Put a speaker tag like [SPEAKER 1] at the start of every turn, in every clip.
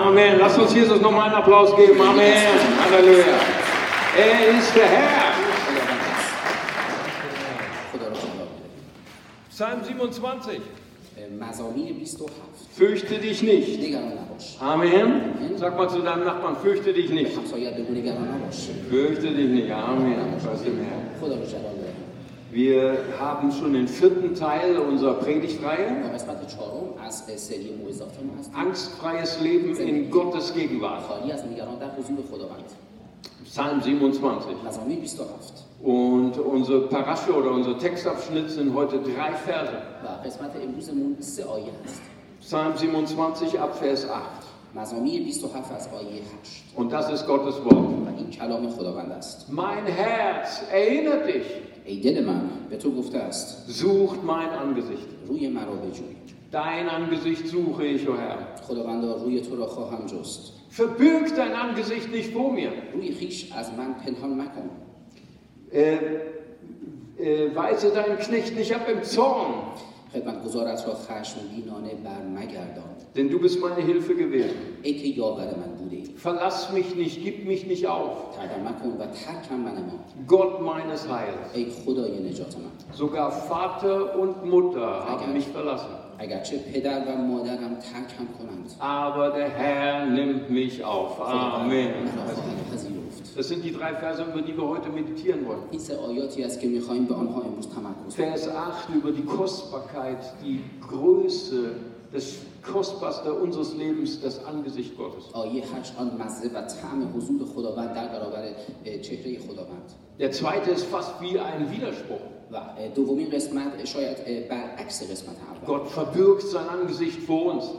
[SPEAKER 1] Amen. Lass uns Jesus nochmal einen Applaus geben. Amen. Halleluja. Er ist der Herr. Psalm 27. Fürchte dich nicht. Amen. Sag mal zu deinem Nachbarn, fürchte dich nicht. Fürchte dich nicht. Amen. Preis dem Herrn. Wir haben schon den 4. Teil unserer Predigtreihe. Angstfreies Leben in Gottes Gegenwart. Psalm 27. Und unsere Parasche oder unser Textabschnitt sind heute 3 Verse. Psalm 27 ab Vers 8. Und das ist Gottes Wort. Mein Herz erinnert dich. Sucht mein Angesicht. Dein Angesicht suche ich, o Herr. Verbirg dein Angesicht nicht vor mir. Weise deinen Knecht nicht ab im Zorn. Denn du bist meine Hilfe gewesen. Verlass mich nicht, gib mich nicht auf. Gott meines Heils. Sogar Vater und Mutter haben mich verlassen. Aber der Herr nimmt mich auf. Amen. Das sind die 3 Verse, über die wir heute meditieren wollen. Vers 8 über die Kostbarkeit, die Größe, das Kostbarste unseres Lebens, das Angesicht Gottes. Der zweite ist fast wie ein Widerspruch. Gott verbirgt sein Angesicht vor uns.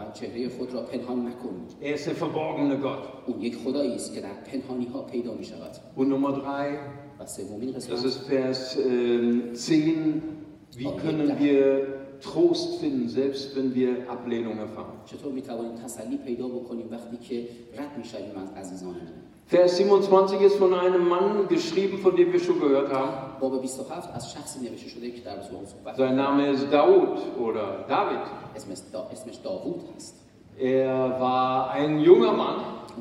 [SPEAKER 1] Er ist der verborgene Gott. Und Nummer 3, das ist Vers 10. Wie können wir Trost finden, selbst wenn wir Ablehnung erfahren? Vers 27 ist von einem Mann geschrieben, von dem wir schon gehört haben. Sein Name ist Daud oder David. Er war ein junger Mann.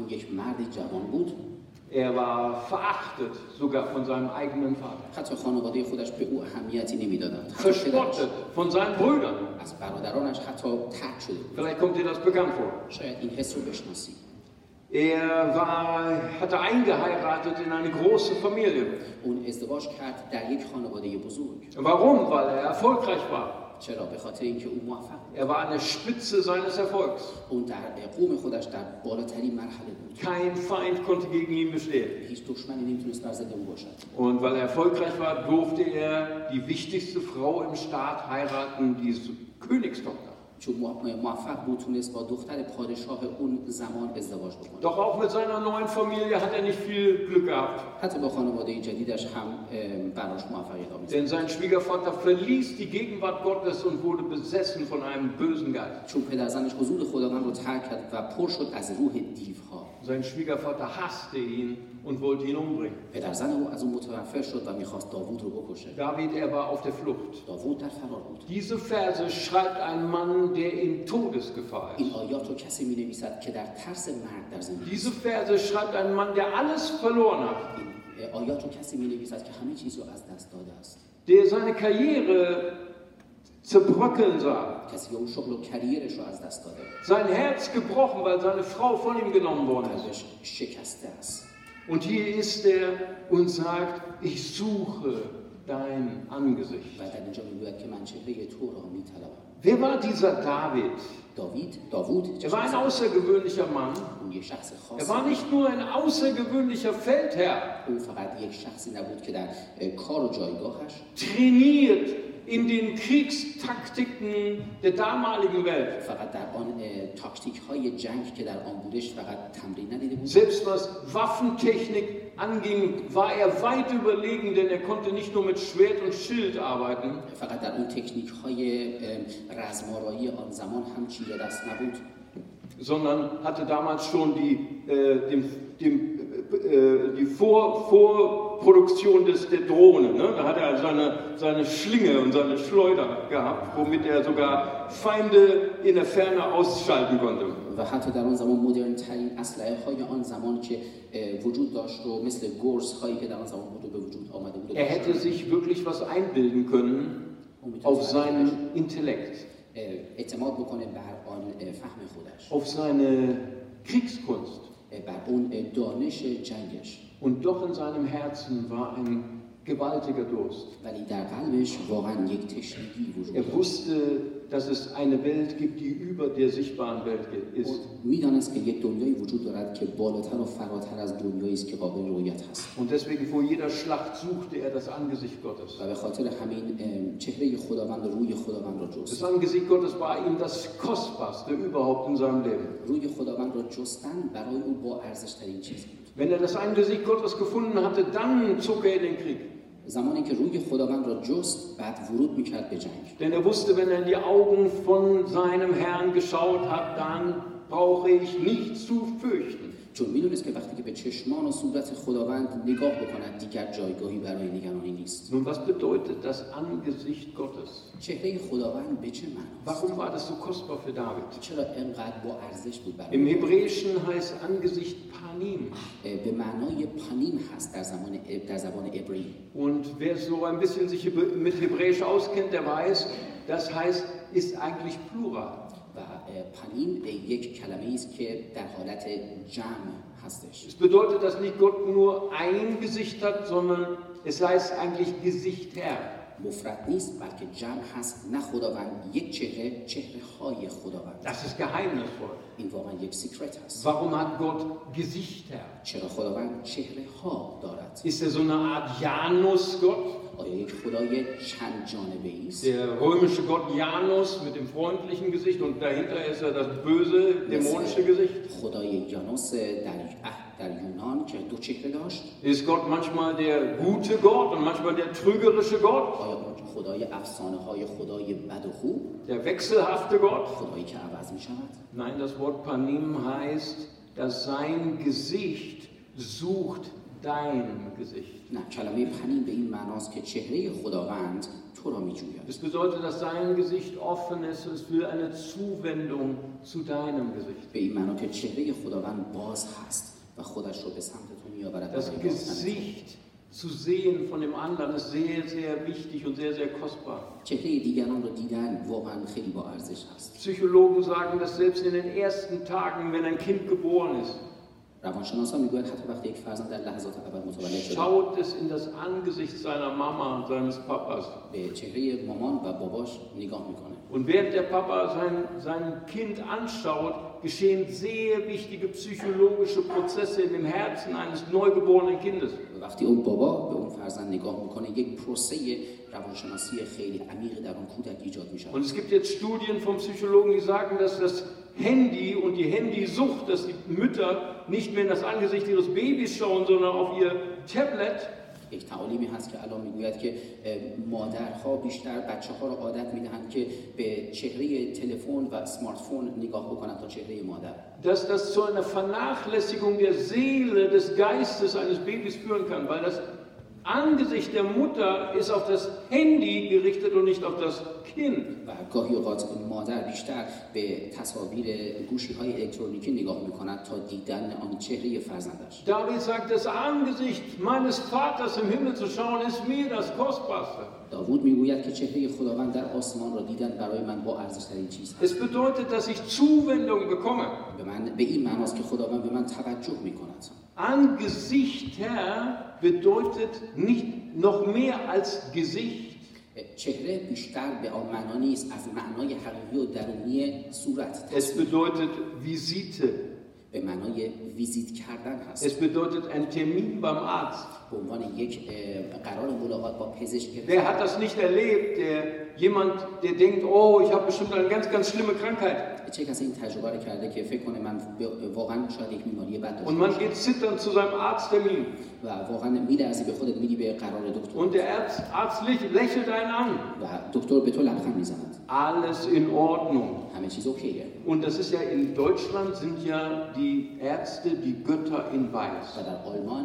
[SPEAKER 1] Er war verachtet, sogar von seinem eigenen Vater. Verspottet von seinen Brüdern. Vielleicht kommt dir das bekannt vor. Er hatte eingeheiratet in eine große Familie. Warum? Weil er erfolgreich war. Er war an der Spitze seines Erfolgs. Kein Feind konnte gegen ihn bestehen. Und weil er erfolgreich war, durfte er die wichtigste Frau im Staat heiraten, die Königstochter. Doch auch mit seiner neuen Familie hat er nicht viel Glück gehabt. Denn sein Schwiegervater verließ die Gegenwart Gottes und wurde besessen von einem bösen Geist. Sein Schwiegervater hasste ihn und wollte ihn umbringen. David, er war auf der Flucht. Diese Verse schreibt ein Mann, der in Todesgefahr ist. Diese Verse schreibt ein Mann, der alles verloren hat. Der seine Karriere zerbröckeln sah. Sein Herz gebrochen, weil seine Frau von ihm genommen worden ist. Und hier ist er und sagt, ich suche dein Angesicht. Wer war dieser David? Er war ein außergewöhnlicher Mann. Er war nicht nur ein außergewöhnlicher Feldherr. Trainiert in den Kriegstaktiken der damaligen Welt. Selbst was Waffentechnik anging, war er weit überlegen, denn er konnte nicht nur mit Schwert und Schild arbeiten. Sondern hatte damals schon die Vorproduktion der Drohne. Ne? Da hat er seine Schlinge und seine Schleuder gehabt, womit er sogar Feinde in der Ferne ausschalten konnte.
[SPEAKER 2] و حتی در آن زمان مدرن ترین اسلحه های آن زمان که وجود داشت و مثل گورس هایی که در آن زمان به وجود آمده بود.
[SPEAKER 1] hätte sich wirklich was einbilden können auf seinen Intellekt.
[SPEAKER 2] اعتماد بکنه بر آن فهم خودش.
[SPEAKER 1] auf seine Kriegskunst.
[SPEAKER 2] بر اون دانش جنگش.
[SPEAKER 1] Und doch in seinem Herzen war ein gewaltiger Durst.
[SPEAKER 2] ولی در قلبش واقعا یک تشنگی وجود داشت.
[SPEAKER 1] wusste, dass es eine Welt gibt, die über der sichtbaren Welt ist.
[SPEAKER 2] میدانست که یک دنیایی وجود دارد که بالاتر و فراتر از دنیایی است که قابل رؤیت هست.
[SPEAKER 1] Und deswegen vor jeder Schlacht suchte er das Angesicht Gottes.
[SPEAKER 2] و به خاطر همین چهره خداوند و روی خداوند را جست.
[SPEAKER 1] Das Angesicht Gottes war ihm das kostbarste überhaupt in seinem Leben.
[SPEAKER 2] روی خداوند را جستن برای او با ارزش ترین چیز بود.
[SPEAKER 1] Wenn er das Angesicht Gottes gefunden hatte, dann zog er in den Krieg.
[SPEAKER 2] زمانی که روی خداوند را جست بعد ورود میکرد به جنگ.
[SPEAKER 1] Denn er wusste, wenn er in die Augen von seinem Herrn geschaut hat, dann brauche ich nichts zu fürchten.
[SPEAKER 2] چون میدونست که وقتی که به چشمان و صورت خداوند نگاه بکند دیگر جایگاهی برای نگرانی نیست.
[SPEAKER 1] Nun, was bedeutet das Angesicht Gottes?
[SPEAKER 2] چهره خداوند به چه معناست؟
[SPEAKER 1] Warum war das so kostbar für David?
[SPEAKER 2] چرا اینقدر با ارزش بود برای
[SPEAKER 1] Im Hebräischen heißt Angesicht Panim.
[SPEAKER 2] به معنای پانیم هست در زبان عبری.
[SPEAKER 1] Und wer so ein bisschen sich mit Hebräisch auskennt, der weiß, das heißt, ist eigentlich Plural.
[SPEAKER 2] و پانیم یک کلمه است که در حالت جمع هستش.
[SPEAKER 1] Es bedeutet, dass nicht Gott nur ein Gesicht hat, sondern es heißt eigentlich Gesicht Herr.
[SPEAKER 2] مفرد نیست بلکه جمع هست، نه خداوند یک چهره های خداوند.
[SPEAKER 1] Das ist geheimnisvoll.
[SPEAKER 2] این واقعا یک سیکرت هست.
[SPEAKER 1] Warum hat Gott Gesichter?
[SPEAKER 2] چرا خداوند چهره ها دارد؟
[SPEAKER 1] Ist er so eine Art Janus-Gott?
[SPEAKER 2] آیا یک خدای چند جانبه است؟
[SPEAKER 1] Der römische Gott Janus mit dem freundlichen Gesicht und dahinter ist er das böse, dämonische Gesicht.
[SPEAKER 2] خدای یانوس در یونان که دو چهره داشت.
[SPEAKER 1] Ist Gott manchmal der gute Gott und manchmal der trügerische Gott?
[SPEAKER 2] آیا خدای افسانه های خدای بد و خوب؟
[SPEAKER 1] Der wechselhafte Gott?
[SPEAKER 2] خدایی که عوض می شود؟
[SPEAKER 1] Nein, das Wort Panim heißt, dass sein Gesicht sucht dein Gesicht.
[SPEAKER 2] نه، کلمه پنیم به این معناست که چهره خداوند تو را می‌جوید.
[SPEAKER 1] Es bedeutet, dass sein Gesicht offen ist für eine Zuwendung zu deinem Gesicht.
[SPEAKER 2] به این معنا که چهره خداوند باز هست و خودش رو به سمت تو می‌آورد.
[SPEAKER 1] Das Gesicht zu sehen von dem anderen ist sehr, sehr wichtig und sehr, sehr kostbar.
[SPEAKER 2] چهره دیگران رو دیدن واقعا خیلی با ارزش هست.
[SPEAKER 1] Psychologen sagen, dass selbst in den ersten Tagen, wenn ein Kind geboren ist,
[SPEAKER 2] روانشناسان میگویند حتی وقتی یک فرزند در لحظات اول متولد شده
[SPEAKER 1] schaut es in das Angesicht seiner Mama und seines Papas.
[SPEAKER 2] به چهره مامان و باباش نگاه میکنه.
[SPEAKER 1] Und während der Papa sein Kind anschaut, geschehen sehr wichtige psychologische Prozesse in dem Herzen eines neugeborenen Kindes.
[SPEAKER 2] وقتی اون بابا به اون فرزند نگاه میکنه یک پروسه روانشناسی خیلی عمیق در اون کودک ایجاد میشه.
[SPEAKER 1] Und es gibt jetzt Studien von Psychologen, die sagen, dass das Handy und die Handysucht, dass die Mütter nicht mehr in das Angesicht ihres Babys schauen, sondern auf ihr Tablet.
[SPEAKER 2] یک تعالیمی هست که الان میگوید که مادرها بیشتر بچه‌ها رو عادت میدهند که به چهره تلفن و اسمارت فون نگاه بکنند تا چهره مادر.
[SPEAKER 1] Dass das zu einer Vernachlässigung der Seele, des Geistes eines Babys führen kann, weil das Angesicht der Mutter ist auf das Handy gerichtet und nicht auf das Kind.
[SPEAKER 2] و گاهی اوقات مادر بیشتر به تصاویر گوشی‌های الکترونیکی نگاه می‌کند تا دیدن آن چهره فرزندش.
[SPEAKER 1] David sagt, das Angesicht meines Vaters im Himmel zu schauen, ist mir das Kostbarste.
[SPEAKER 2] داوود میگوید که چهره خداوند در آسمان را دیدن برای من با ارزش‌ترین چیز
[SPEAKER 1] Es bedeutet, dass ich Zuwendung bekomme.
[SPEAKER 2] به این معناست که خداوند به من توجه می‌کند.
[SPEAKER 1] Angesicht Herr bedeutet nicht noch mehr als Gesicht.
[SPEAKER 2] چهره بیشتر به آن معنا نیست از معنای حقیقی و درونی صورت.
[SPEAKER 1] Es bedeutet Visite.
[SPEAKER 2] به معنای ویزیت کردن هست.
[SPEAKER 1] Es bedeutet ein Termin beim Arzt.
[SPEAKER 2] به عنوان یک قرار ملاقات با پزشک.
[SPEAKER 1] Wer hat das nicht erlebt? Der denkt, oh, ich habe bestimmt eine ganz, ganz schlimme Krankheit.
[SPEAKER 2] چه کسی این تجربه رو کرده که فکر کنه من واقعا شاید یک بیماری بد داشته
[SPEAKER 1] Und man geht zitternd zu seinem Arzttermin.
[SPEAKER 2] و واقعا می‌لرزی به خودت میری به قرار دکتر.
[SPEAKER 1] Und der Arzt lächelt einen an.
[SPEAKER 2] و دکتر به تو لبخند میزند.
[SPEAKER 1] Alles in Ordnung.
[SPEAKER 2] همه چیز اوکیه.
[SPEAKER 1] Und das ist ja in Deutschland sind ja die Ärzte die Götter in Weiß.
[SPEAKER 2] و در آلمان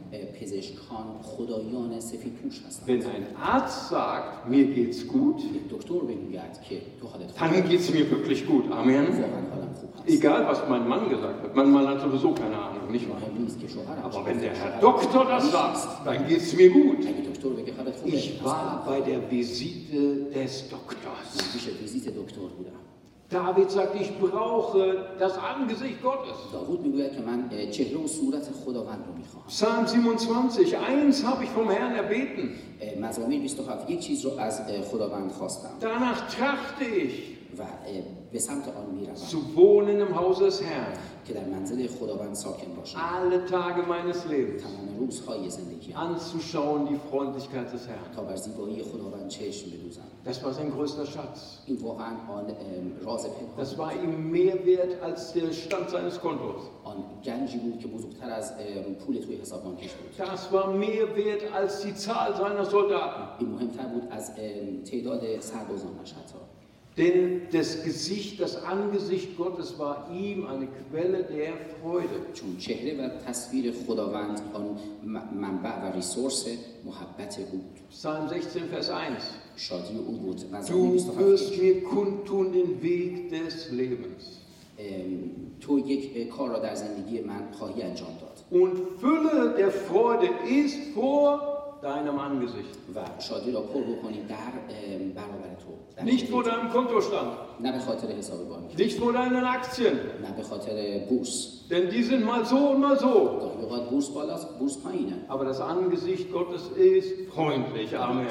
[SPEAKER 2] پزشکان خدایان سفیدپوش هستند.
[SPEAKER 1] Wenn ein Arzt sagt, mir geht's gut,
[SPEAKER 2] دکتر بگوید که تو حالت خوبه.
[SPEAKER 1] dann geht's mir wirklich gut. Amen.
[SPEAKER 2] واقعا حالم خوب هست.
[SPEAKER 1] Egal, was mein Mann gesagt hat. Mein Mann hat sowieso keine Ahnung, nicht wahr?
[SPEAKER 2] مهم نیست که شوهرم
[SPEAKER 1] Aber wenn der Herr Doktor das sagt, dann geht's mir gut.
[SPEAKER 2] اگه دکتر بگه حالت خوبه.
[SPEAKER 1] Ich war bei der Visite des Doktors.
[SPEAKER 2] پیش ویزیت دکتر بودم.
[SPEAKER 1] David sagt, ich brauche das Angesicht Gottes.
[SPEAKER 2] داوود میگوید که من چهره و صورت خداوند رو میخواهم.
[SPEAKER 1] Psalm 27, eins habe ich vom Herrn erbeten.
[SPEAKER 2] مزامیر 27 یک چیز رو از خداوند خواستم.
[SPEAKER 1] Danach trachte ich,
[SPEAKER 2] و به سمت آن میروم.
[SPEAKER 1] zu wohnen im Hause des Herrn.
[SPEAKER 2] که در منزل خداوند ساکن باشم.
[SPEAKER 1] Alle Tage meines Lebens.
[SPEAKER 2] تمام روزهای زندگی.
[SPEAKER 1] Anzuschauen die Freundlichkeit des Herrn.
[SPEAKER 2] تا بر زیبایی خداوند چشم بدوزم.
[SPEAKER 1] Das war sein größter Schatz.
[SPEAKER 2] این واقعا آن راز پنهان.
[SPEAKER 1] Das war ihm mehr wert als der Stand seines Kontos.
[SPEAKER 2] آن گنجی بود که بزرگتر از پول توی حساب بانکیش بود.
[SPEAKER 1] Das war mehr wert als die Zahl seiner Soldaten.
[SPEAKER 2] این مهمتر بود از تعداد سربازانش حتی.
[SPEAKER 1] Denn das Gesicht, das Angesicht Gottes war ihm eine Quelle der Freude.
[SPEAKER 2] چون چهره و تصویر خداوند آن منبع و ریسورس محبت بود.
[SPEAKER 1] Psalm 16, Vers 1.
[SPEAKER 2] شادی او بود.
[SPEAKER 1] Du wirst mir kundtun den Weg des Lebens.
[SPEAKER 2] تو یک کار را در زندگی من خواهی انجام داد.
[SPEAKER 1] Und Fülle der Freude ist vor deinem Angesicht.
[SPEAKER 2] و شادی را پر بکنی در برابر تو.
[SPEAKER 1] Nicht vor deinem Kontostand.
[SPEAKER 2] نه به خاطر حساب بانکی.
[SPEAKER 1] Nicht vor deinen Aktien.
[SPEAKER 2] نه به خاطر بورس.
[SPEAKER 1] Denn die sind mal so und mal so.
[SPEAKER 2] گاهی اوقات بورس بالاست، بورس پایینه.
[SPEAKER 1] Aber das Angesicht Gottes ist freundlich. Amen.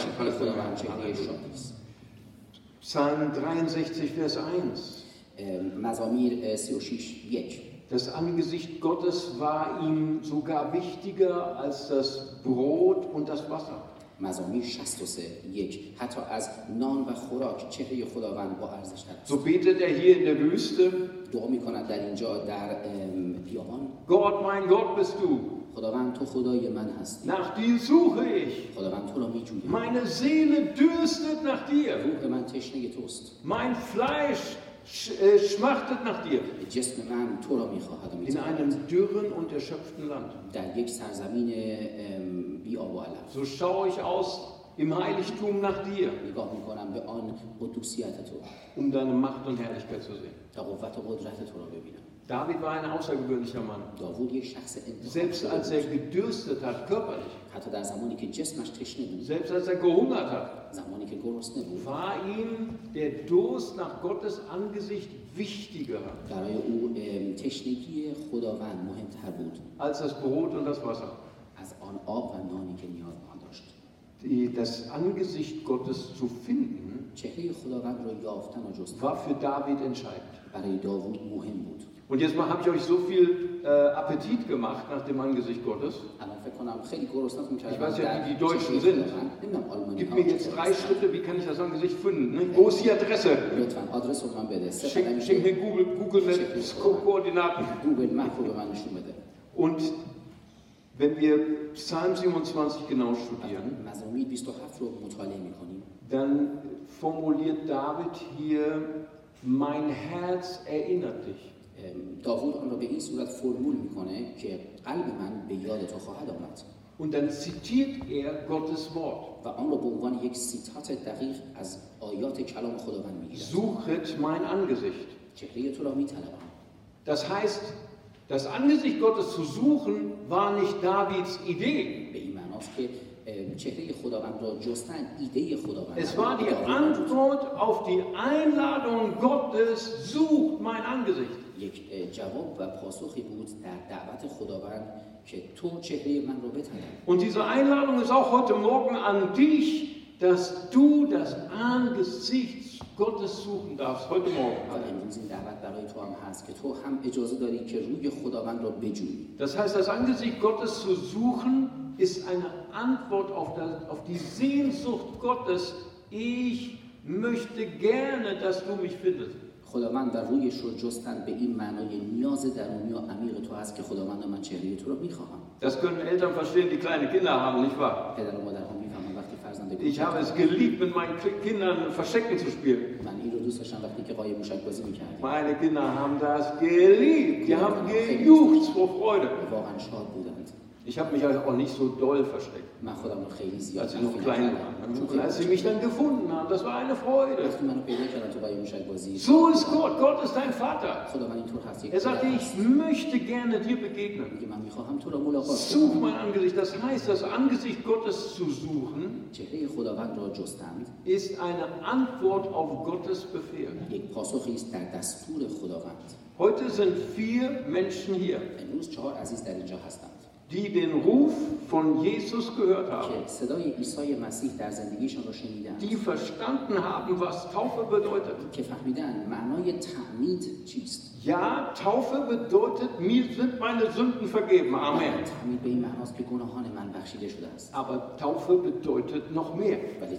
[SPEAKER 1] Psalm 63, Vers 1.
[SPEAKER 2] مزامیر 36:1.
[SPEAKER 1] Das Angesicht Gottes war ihm sogar wichtiger als das Brot und das Wasser.
[SPEAKER 2] مزامیر 63:1. حتی از نان و خوراک چهره خداوند با ارزش تر است.
[SPEAKER 1] So betet er hier in der Wüste.
[SPEAKER 2] دعا می‌کند در اینجا در بیابان.
[SPEAKER 1] Gott, mein Gott bist du.
[SPEAKER 2] خداوند تو خدای من هستی.
[SPEAKER 1] Nach dir suche ich.
[SPEAKER 2] خداوند تو را می‌جویم.
[SPEAKER 1] Meine Seele dürstet nach dir.
[SPEAKER 2] روح من تشنه توست.
[SPEAKER 1] Mein Fleisch schmachtet nach dir.
[SPEAKER 2] جسم من تو را می‌خواهد و
[SPEAKER 1] In
[SPEAKER 2] می‌طلبد.
[SPEAKER 1] einem dürren und erschöpften Land.
[SPEAKER 2] در یک سرزمین بی آب و علف.
[SPEAKER 1] So schaue ich aus im Heiligtum nach dir,
[SPEAKER 2] نگاه می‌کنم به آن قدوسیت تو.
[SPEAKER 1] um deine Macht und Herrlichkeit zu sehen.
[SPEAKER 2] تا قوت و قدرت تو را ببینم.
[SPEAKER 1] David war ein außergewöhnlicher Mann.
[SPEAKER 2] داوود یک شخص
[SPEAKER 1] Selbst als er gedürstet hat, körperlich,
[SPEAKER 2] حتی در زمانی که جسمش تشنه بود،
[SPEAKER 1] selbst als er gehungert hat,
[SPEAKER 2] زمانی که گرسنه بود،
[SPEAKER 1] war ihm der Durst nach Gottes Angesicht wichtiger
[SPEAKER 2] برای او تشنگی خداوند مهمتر بود
[SPEAKER 1] als das Brot und das Wasser.
[SPEAKER 2] از آن آب و نانی که نیاز به آن داشت.
[SPEAKER 1] Das Angesicht Gottes zu finden,
[SPEAKER 2] چهره خداوند را یافتن و جستن
[SPEAKER 1] war für David entscheidend.
[SPEAKER 2] برای داوود مهم بود.
[SPEAKER 1] Und jetzt habe ich euch so viel Appetit gemacht nach dem Angesicht Gottes.
[SPEAKER 2] الان فکر کنم خیلی گرسنه‌تون کردم.
[SPEAKER 1] Ich weiß ja, wie die Deutschen sind. Gib mir jetzt 3 Schritte, wie kann ich das Angesicht finden? Ne? Wo ist die Adresse?
[SPEAKER 2] لطفاً آدرس رو من بده.
[SPEAKER 1] Schenk mir Google Maps Koordinaten.
[SPEAKER 2] گوگل مپ رو به من نشون بده.
[SPEAKER 1] Und wenn wir Psalm 27 genau studieren,
[SPEAKER 2] مزامیر 27 رو مطالعه می‌کنیم.
[SPEAKER 1] dann formuliert David hier: Mein Herz erinnert dich.
[SPEAKER 2] داوود آن را به این صورت فرمول میکنه که قلب من به یاد تو خواهد آمد.
[SPEAKER 1] Und dann zitiert er Gottes Wort.
[SPEAKER 2] و آن را به عنوان یک سیتات دقیق از آیات کلام خداوند میگیرد.
[SPEAKER 1] Suchet mein Angesicht.
[SPEAKER 2] چهره تو را میطلبم.
[SPEAKER 1] Das heißt, das Angesicht Gottes zu suchen war nicht Davids Idee.
[SPEAKER 2] به این معناست که چهره خداوند را جستن ایده خداوند.
[SPEAKER 1] Es war die Antwort auf die Einladung Gottes, sucht mein Angesicht.
[SPEAKER 2] یک جواب و پاسخی بود در دعوت خداوند که تو چهره من را بطلب.
[SPEAKER 1] Und diese Einladung ist auch heute Morgen an dich, dass du das Angesicht Gottes suchen darfst, heute Morgen.
[SPEAKER 2] و امروز این دعوت برای تو هم هست که تو هم اجازه داری که روی خداوند را بجویی.
[SPEAKER 1] Das heißt, das Angesicht Gottes zu suchen ist eine Antwort auf die Sehnsucht Gottes. Ich möchte gerne, dass du mich findest.
[SPEAKER 2] خداوند در رویش رو جستن به این معنای نیاز درونی و عمیق تو هست که خداوند من چهره تو رو میخواهم.
[SPEAKER 1] Das können Eltern verstehen, die kleine Kinder haben, nicht wahr?
[SPEAKER 2] پدر و مادرها میفهمن وقتی فرزند
[SPEAKER 1] Ich habe es geliebt, mit meinen Kindern Verstecken zu spielen.
[SPEAKER 2] من این رو دوست داشتم وقتی که قایم موشک بازی میکردیم.
[SPEAKER 1] Meine Kinder haben das geliebt. Die haben gejuchzt vor Freude.
[SPEAKER 2] واقعا شاد بودند.
[SPEAKER 1] Ich habe mich also auch nicht so doll versteckt, als ich noch klein war. Und als sie mich dann gefunden haben, das war eine Freude. So ist Gott. Gott ist dein Vater. Er sagte, ich möchte gerne dir begegnen. Such mein Angesicht. Das heißt, das Angesicht Gottes zu suchen, ist eine Antwort auf Gottes Befehl. Heute sind 4 Menschen hier, die den Ruf von Jesus gehört haben, die verstanden haben, was Taufe bedeutet. Ja, Taufe bedeutet, mir sind meine Sünden vergeben. Amen. Aber Taufe bedeutet noch mehr.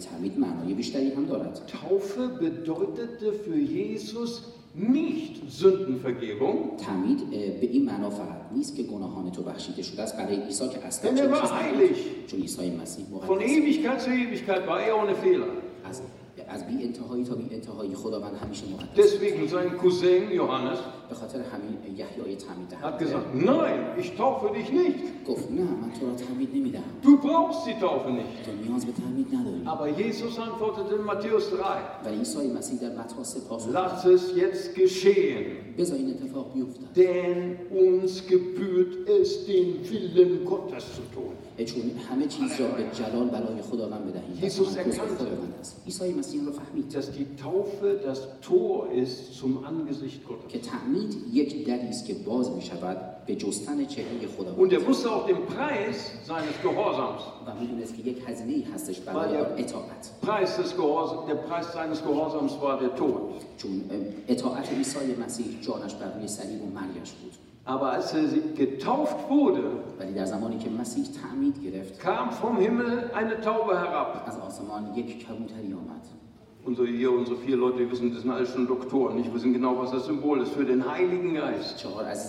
[SPEAKER 1] Taufe bedeutete für Jesus nicht Sündenvergebung. Denn er war heilig. Von Ewigkeit zu Ewigkeit war er ohne Fehler. Deswegen sein Cousin Johannes hat gesagt, nein, ich taufe dich nicht. Du brauchst die Taufe nicht. Aber Jesus antwortete in Matthäus 3, lass es jetzt geschehen, denn uns gebührt es, den Willen Gottes zu tun. Jesus erkannte, dass die Taufe das Tor ist zum Angesicht Gottes. Und er wusste auch den Preis seines Gehorsams. Weil der Preis seines Gehorsams war der Tod. Aber als er getauft wurde, kam vom Himmel eine Taube herab. Unsere 4 Leute, die wissen, das sind alle schon Doktoren, nicht wissen genau, was das Symbol ist für den Heiligen Geist.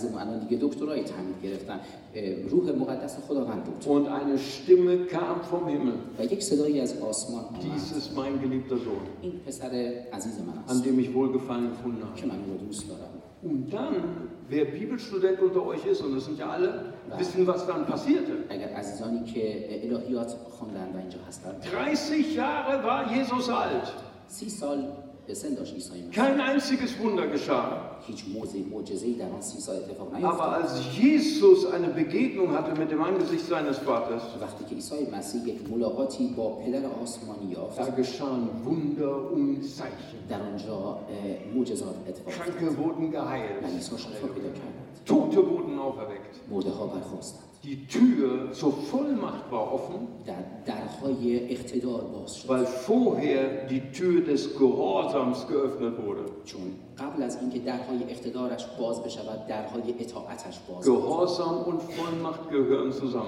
[SPEAKER 1] Und eine Stimme kam vom Himmel. Dies ist mein geliebter Sohn, an dem ich Wohlgefallen gefunden habe. Und dann, wer Bibelstudent unter euch ist, und das sind ja alle, wissen, was dann passierte. 30 Jahre war Jesus alt. Kein einziges Wunder geschah. Aber als Jesus eine Begegnung hatte mit dem Angesicht seines Vaters, da geschahen Wunder und Zeichen. Kranke wurden geheilt. Tote wurden auferweckt. Die Tür zur Vollmacht war offen, weil vorher die Tür des Gehorsams geöffnet wurde. Gehorsam und Vollmacht gehören zusammen.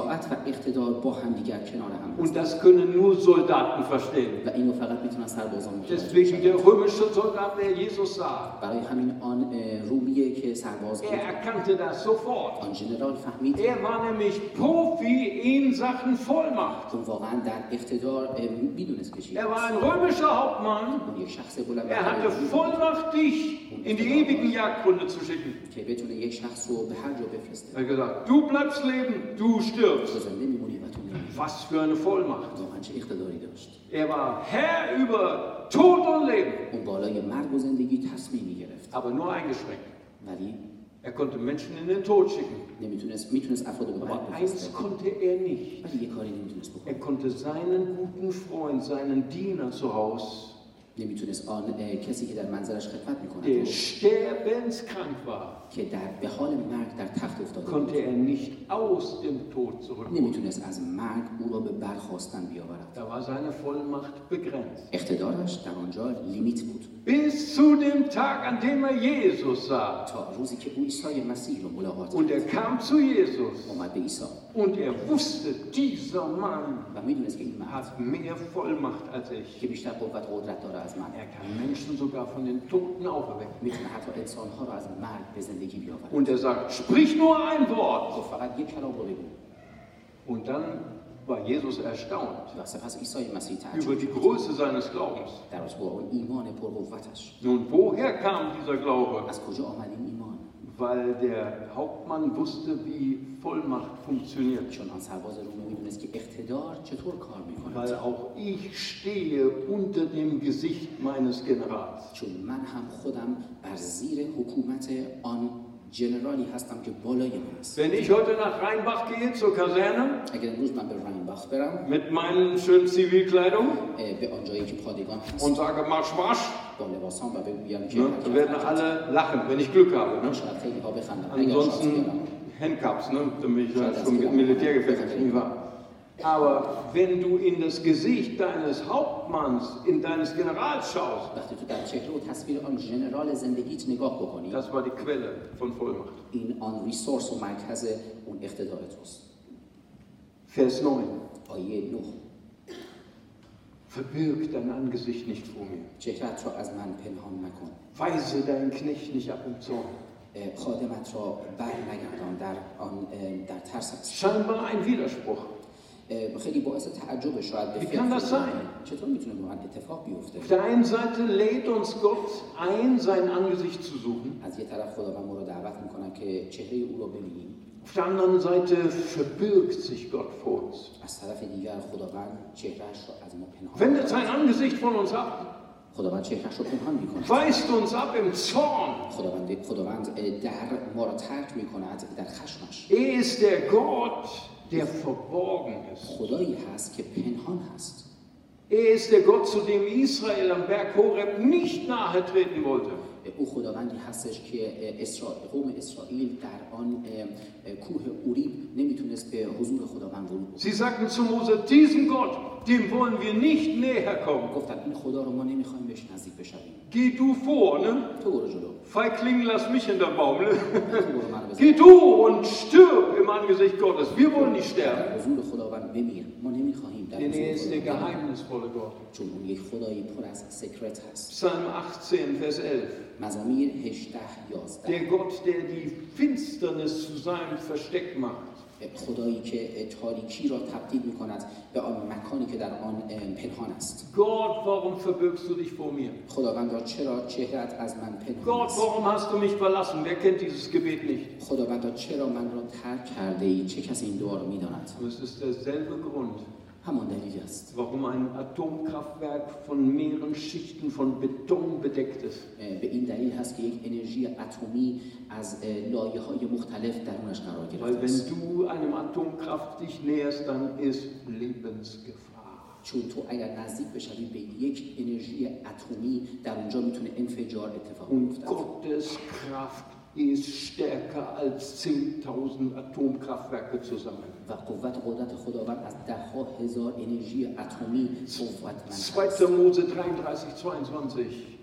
[SPEAKER 1] Und das können nur Soldaten verstehen. Deswegen der römische Soldat, der Jesus sah, er erkannte das sofort. Er war nämlich Profi in Sachen Vollmacht. Er war ein römischer Hauptmann. Er hatte Vollmacht, dich in die ewigen Jagdgründe zu schicken. Er hat gesagt, du bleibst leben, du stirbst. Was für eine Vollmacht. Er war Herr über Tod und Leben. Aber nur eingeschränkt. Er konnte Menschen in den Tod schicken. Aber eins konnte er nicht. Er konnte seinen guten Freund, seinen Diener zu Hause, der sterbenskrank war, konnte er nicht aus dem Tod zurückholen. Da war seine Vollmacht begrenzt. Bis zu dem Tag, an dem er Jesus sah. Und er kam zu Jesus. Und er wusste, dieser Mann hat mehr Vollmacht als ich. Er kann Menschen sogar von den Toten auferwecken. Und er sagt, sprich nur ein Wort. Und dann war Jesus erstaunt über die Größe seines Glaubens. Nun, woher kam dieser Glaube? weil der Hauptmann wusste, wie Vollmacht funktioniert.
[SPEAKER 2] چون آن سرباز رومی میدونست که اقتدار چطور کار میکنه.
[SPEAKER 1] Weil auch ich stehe unter dem Gesicht meines Generals.
[SPEAKER 2] چون من هم خودم بر زیر حکومت آن جنرالی هستم که بالای من است.
[SPEAKER 1] Wenn ich heute nach Rheinbach gehe zur Kaserne
[SPEAKER 2] اگر امروز من به راینباخ برم
[SPEAKER 1] mit meinen schönen Zivilkleidung
[SPEAKER 2] به آنجایی که پادگان هست
[SPEAKER 1] und sage Marsch Marsch,
[SPEAKER 2] با لباسام و بگویم که
[SPEAKER 1] dann werden alle lachen, wenn ich Glück habe. Ne?
[SPEAKER 2] شاید خیلی ها بخندن. اگر شانس
[SPEAKER 1] Ansonsten
[SPEAKER 2] بیارم
[SPEAKER 1] Handcuffs, ne? Dann bin ich ja schon militärgefährlich, nicht wahr? Aber wenn du in das Gesicht deines Hauptmanns, in deines Generals schaust,
[SPEAKER 2] وقتی تو در چهره و تصویر آن ژنرال زندگیت نگاه بکنی
[SPEAKER 1] das war die Quelle von Vollmacht.
[SPEAKER 2] این آن ریسورس و مرکز اون اقتدار توست.
[SPEAKER 1] Vers 9.
[SPEAKER 2] آیه 9
[SPEAKER 1] Verbirg dein Angesicht nicht vor mir.
[SPEAKER 2] چهرت را از من پنهان مکن.
[SPEAKER 1] Weise deinen Knecht nicht ab im Zorn.
[SPEAKER 2] خادمت را بر نگردان در ترس است.
[SPEAKER 1] Scheinbar ein Widerspruch.
[SPEAKER 2] خیلی باعث تعجب شاید به
[SPEAKER 1] Wie kann das sein?
[SPEAKER 2] چطور میتونه به من اتفاق بیفته؟
[SPEAKER 1] Auf der einen Seite lädt uns Gott ein, sein Angesicht zu suchen.
[SPEAKER 2] از یه طرف خداوند ما رو دعوت میکنه که چهره او رو ببینیم.
[SPEAKER 1] Auf der anderen Seite verbirgt sich Gott vor uns.
[SPEAKER 2] از طرف دیگر خداوند چهرهش رو از ما پنهان
[SPEAKER 1] Wendet sein Angesicht von uns ab.
[SPEAKER 2] خداوند چهرهش رو پنهان میکنه.
[SPEAKER 1] Weist uns ab im Zorn.
[SPEAKER 2] خداوند در ما را ترک میکند در خشمش.
[SPEAKER 1] Ist der Gott, der verborgen ist.
[SPEAKER 2] خدایی هست که پنهان هست.
[SPEAKER 1] Ist der Gott, zu dem Israel am Berg Horeb nicht nahe treten wollte.
[SPEAKER 2] او خداوندی هستش که قوم اسرائیل در آن کوه اوریب نمیتونست به حضور خداوند ورود
[SPEAKER 1] Sie sagten zu Mose, diesen Gott, dem wollen wir nicht näher kommen.
[SPEAKER 2] گفتن این خدا رو ما نمیخوایم بهش نزدیک بشویم.
[SPEAKER 1] Geh du vor, ne?
[SPEAKER 2] تو برو جلو.
[SPEAKER 1] Feigling, lass mich hinterm Baum, ne?
[SPEAKER 2] تو برو منو بزن.
[SPEAKER 1] Geh du und stirb im Angesicht Gottes. Wir wollen nicht sterben.
[SPEAKER 2] در حضور خداوند بمیر. ما نمیخواهیم در
[SPEAKER 1] Denn er
[SPEAKER 2] حضور
[SPEAKER 1] ist der
[SPEAKER 2] خداوند.
[SPEAKER 1] geheimnisvolle Gott.
[SPEAKER 2] چون اون یک خدایی پر از سکرت هست.
[SPEAKER 1] Psalm 18, Vers 11.
[SPEAKER 2] مزامیر 18:11.
[SPEAKER 1] Der Gott, der die Finsternis zu seinem Versteck macht.
[SPEAKER 2] خدایی که تاریکی را تبدیل می‌کند به آن مکانی که در آن پنهان است.
[SPEAKER 1] Gott, warum verbirgst du dich vor mir?
[SPEAKER 2] خداوندا چرا چهره‌ات از من پنهان
[SPEAKER 1] Gott,
[SPEAKER 2] است؟
[SPEAKER 1] warum hast du mich verlassen? Wer kennt dieses Gebet nicht?
[SPEAKER 2] خداوندا چرا من را ترک کرده ای؟ چه کسی این دعا را می‌داند؟
[SPEAKER 1] Es ist derselbe Grund,
[SPEAKER 2] همان دلیل است.
[SPEAKER 1] warum ein Atomkraftwerk von mehreren Schichten von Beton bedeckt ist.
[SPEAKER 2] به این دلیل هست که یک انرژی اتمی از لایه‌های مختلف درونش قرار
[SPEAKER 1] Weil
[SPEAKER 2] گرفته
[SPEAKER 1] wenn
[SPEAKER 2] است.
[SPEAKER 1] du einem Atomkraft dich näherst, dann ist Lebensgefahr.
[SPEAKER 2] چون تو اگر نزدیک بشوی به یک انرژی اتمی در اونجا میتونه انفجار اتفاق
[SPEAKER 1] Und
[SPEAKER 2] بیفته.
[SPEAKER 1] Gottes Kraft ist stärker als 10.000 Atomkraftwerke zusammen.
[SPEAKER 2] و قدرت خداوند از ده‌ها هزار انرژی اتمی قوتمند است.
[SPEAKER 1] 2. Mose 33:22.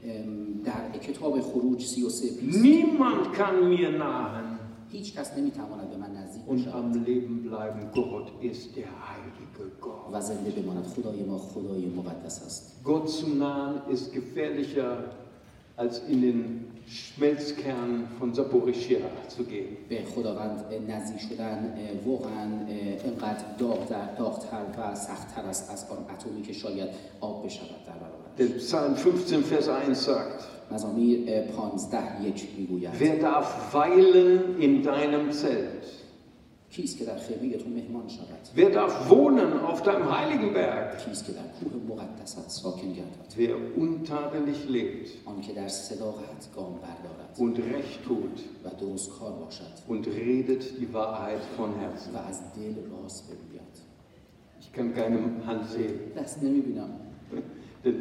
[SPEAKER 2] در کتاب خروج 33:20
[SPEAKER 1] Niemand kann mir nahen
[SPEAKER 2] هیچ کس نمیتواند به من نزدیک
[SPEAKER 1] und
[SPEAKER 2] بشود
[SPEAKER 1] am Leben bleiben. Gott ist der heilige Gott.
[SPEAKER 2] و زنده بماند. خدای ما خدای مقدس است.
[SPEAKER 1] Gott zu nahen ist gefährlicher als in den Schmelzkern von Saporischschja zu gehen.
[SPEAKER 2] به خداوند نزدیک شدن واقعا اینقدر داغ‌تر و سخت‌تر است از آن اتمی که شاید آب بشود در برابرش.
[SPEAKER 1] Der Psalm 15, Vers 1 sagt,
[SPEAKER 2] مزامیر 15:1 میگوید
[SPEAKER 1] wer darf weilen in deinem Zelt?
[SPEAKER 2] کیست که در خیمه تو مهمان شود؟
[SPEAKER 1] Wer darf wohnen auf deinem heiligen Berg?
[SPEAKER 2] کیست که در کوه مقدست ساکن گردد؟
[SPEAKER 1] Wer untadelig lebt
[SPEAKER 2] آن که در صداقت گام بردارد
[SPEAKER 1] und Recht tut
[SPEAKER 2] و درست کار باشد
[SPEAKER 1] und redet die Wahrheit von Herzen.
[SPEAKER 2] و از دل راست بگوید.
[SPEAKER 1] Ich kann keine Hand sehen,
[SPEAKER 2] دست نمیبینم
[SPEAKER 1] denn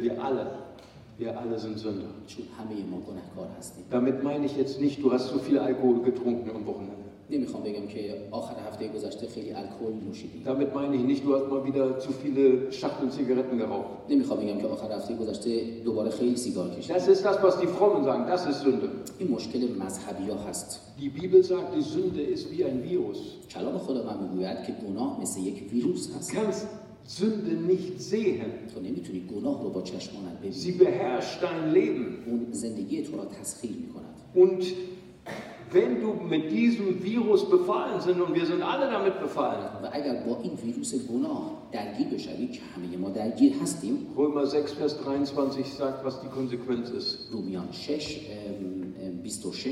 [SPEAKER 1] wir alle sind Sünder.
[SPEAKER 2] چون همه ما گناهکار هستیم.
[SPEAKER 1] Damit meine ich jetzt nicht, du hast so viel Alkohol getrunken am Wochenende.
[SPEAKER 2] نمیخوام بگم که آخر هفته گذشته خیلی الکل نوشیدی.
[SPEAKER 1] Damit meine ich nicht, du hast mal wieder zu viele Schachteln Zigaretten geraucht.
[SPEAKER 2] نمیخوام بگم که آخر هفته گذشته دوباره خیلی سیگار کشیدی.
[SPEAKER 1] Das ist das, was die Frommen sagen, das ist Sünde.
[SPEAKER 2] این مشکل مذهبی‌ها هست.
[SPEAKER 1] Die Bibel sagt, die Sünde ist wie ein Virus.
[SPEAKER 2] کلام خداوند میگوید که گناه مثل یک ویروس
[SPEAKER 1] Du
[SPEAKER 2] هست.
[SPEAKER 1] kannst Sünde nicht sehen.
[SPEAKER 2] تو نمیتونی گناه رو با چشمانت ببینی.
[SPEAKER 1] Sie beherrscht dein Leben.
[SPEAKER 2] اون زندگی تو را تسخیر میکند.
[SPEAKER 1] Und wenn du mit diesem Virus befallen sind, und wir sind alle damit befallen,
[SPEAKER 2] و اگر با این ویروس گناه درگیر بشوی که همه ما درگیر هستیم.
[SPEAKER 1] Römer 6, Vers 23 sagt, was die Konsequenz ist.
[SPEAKER 2] رومیان 6:26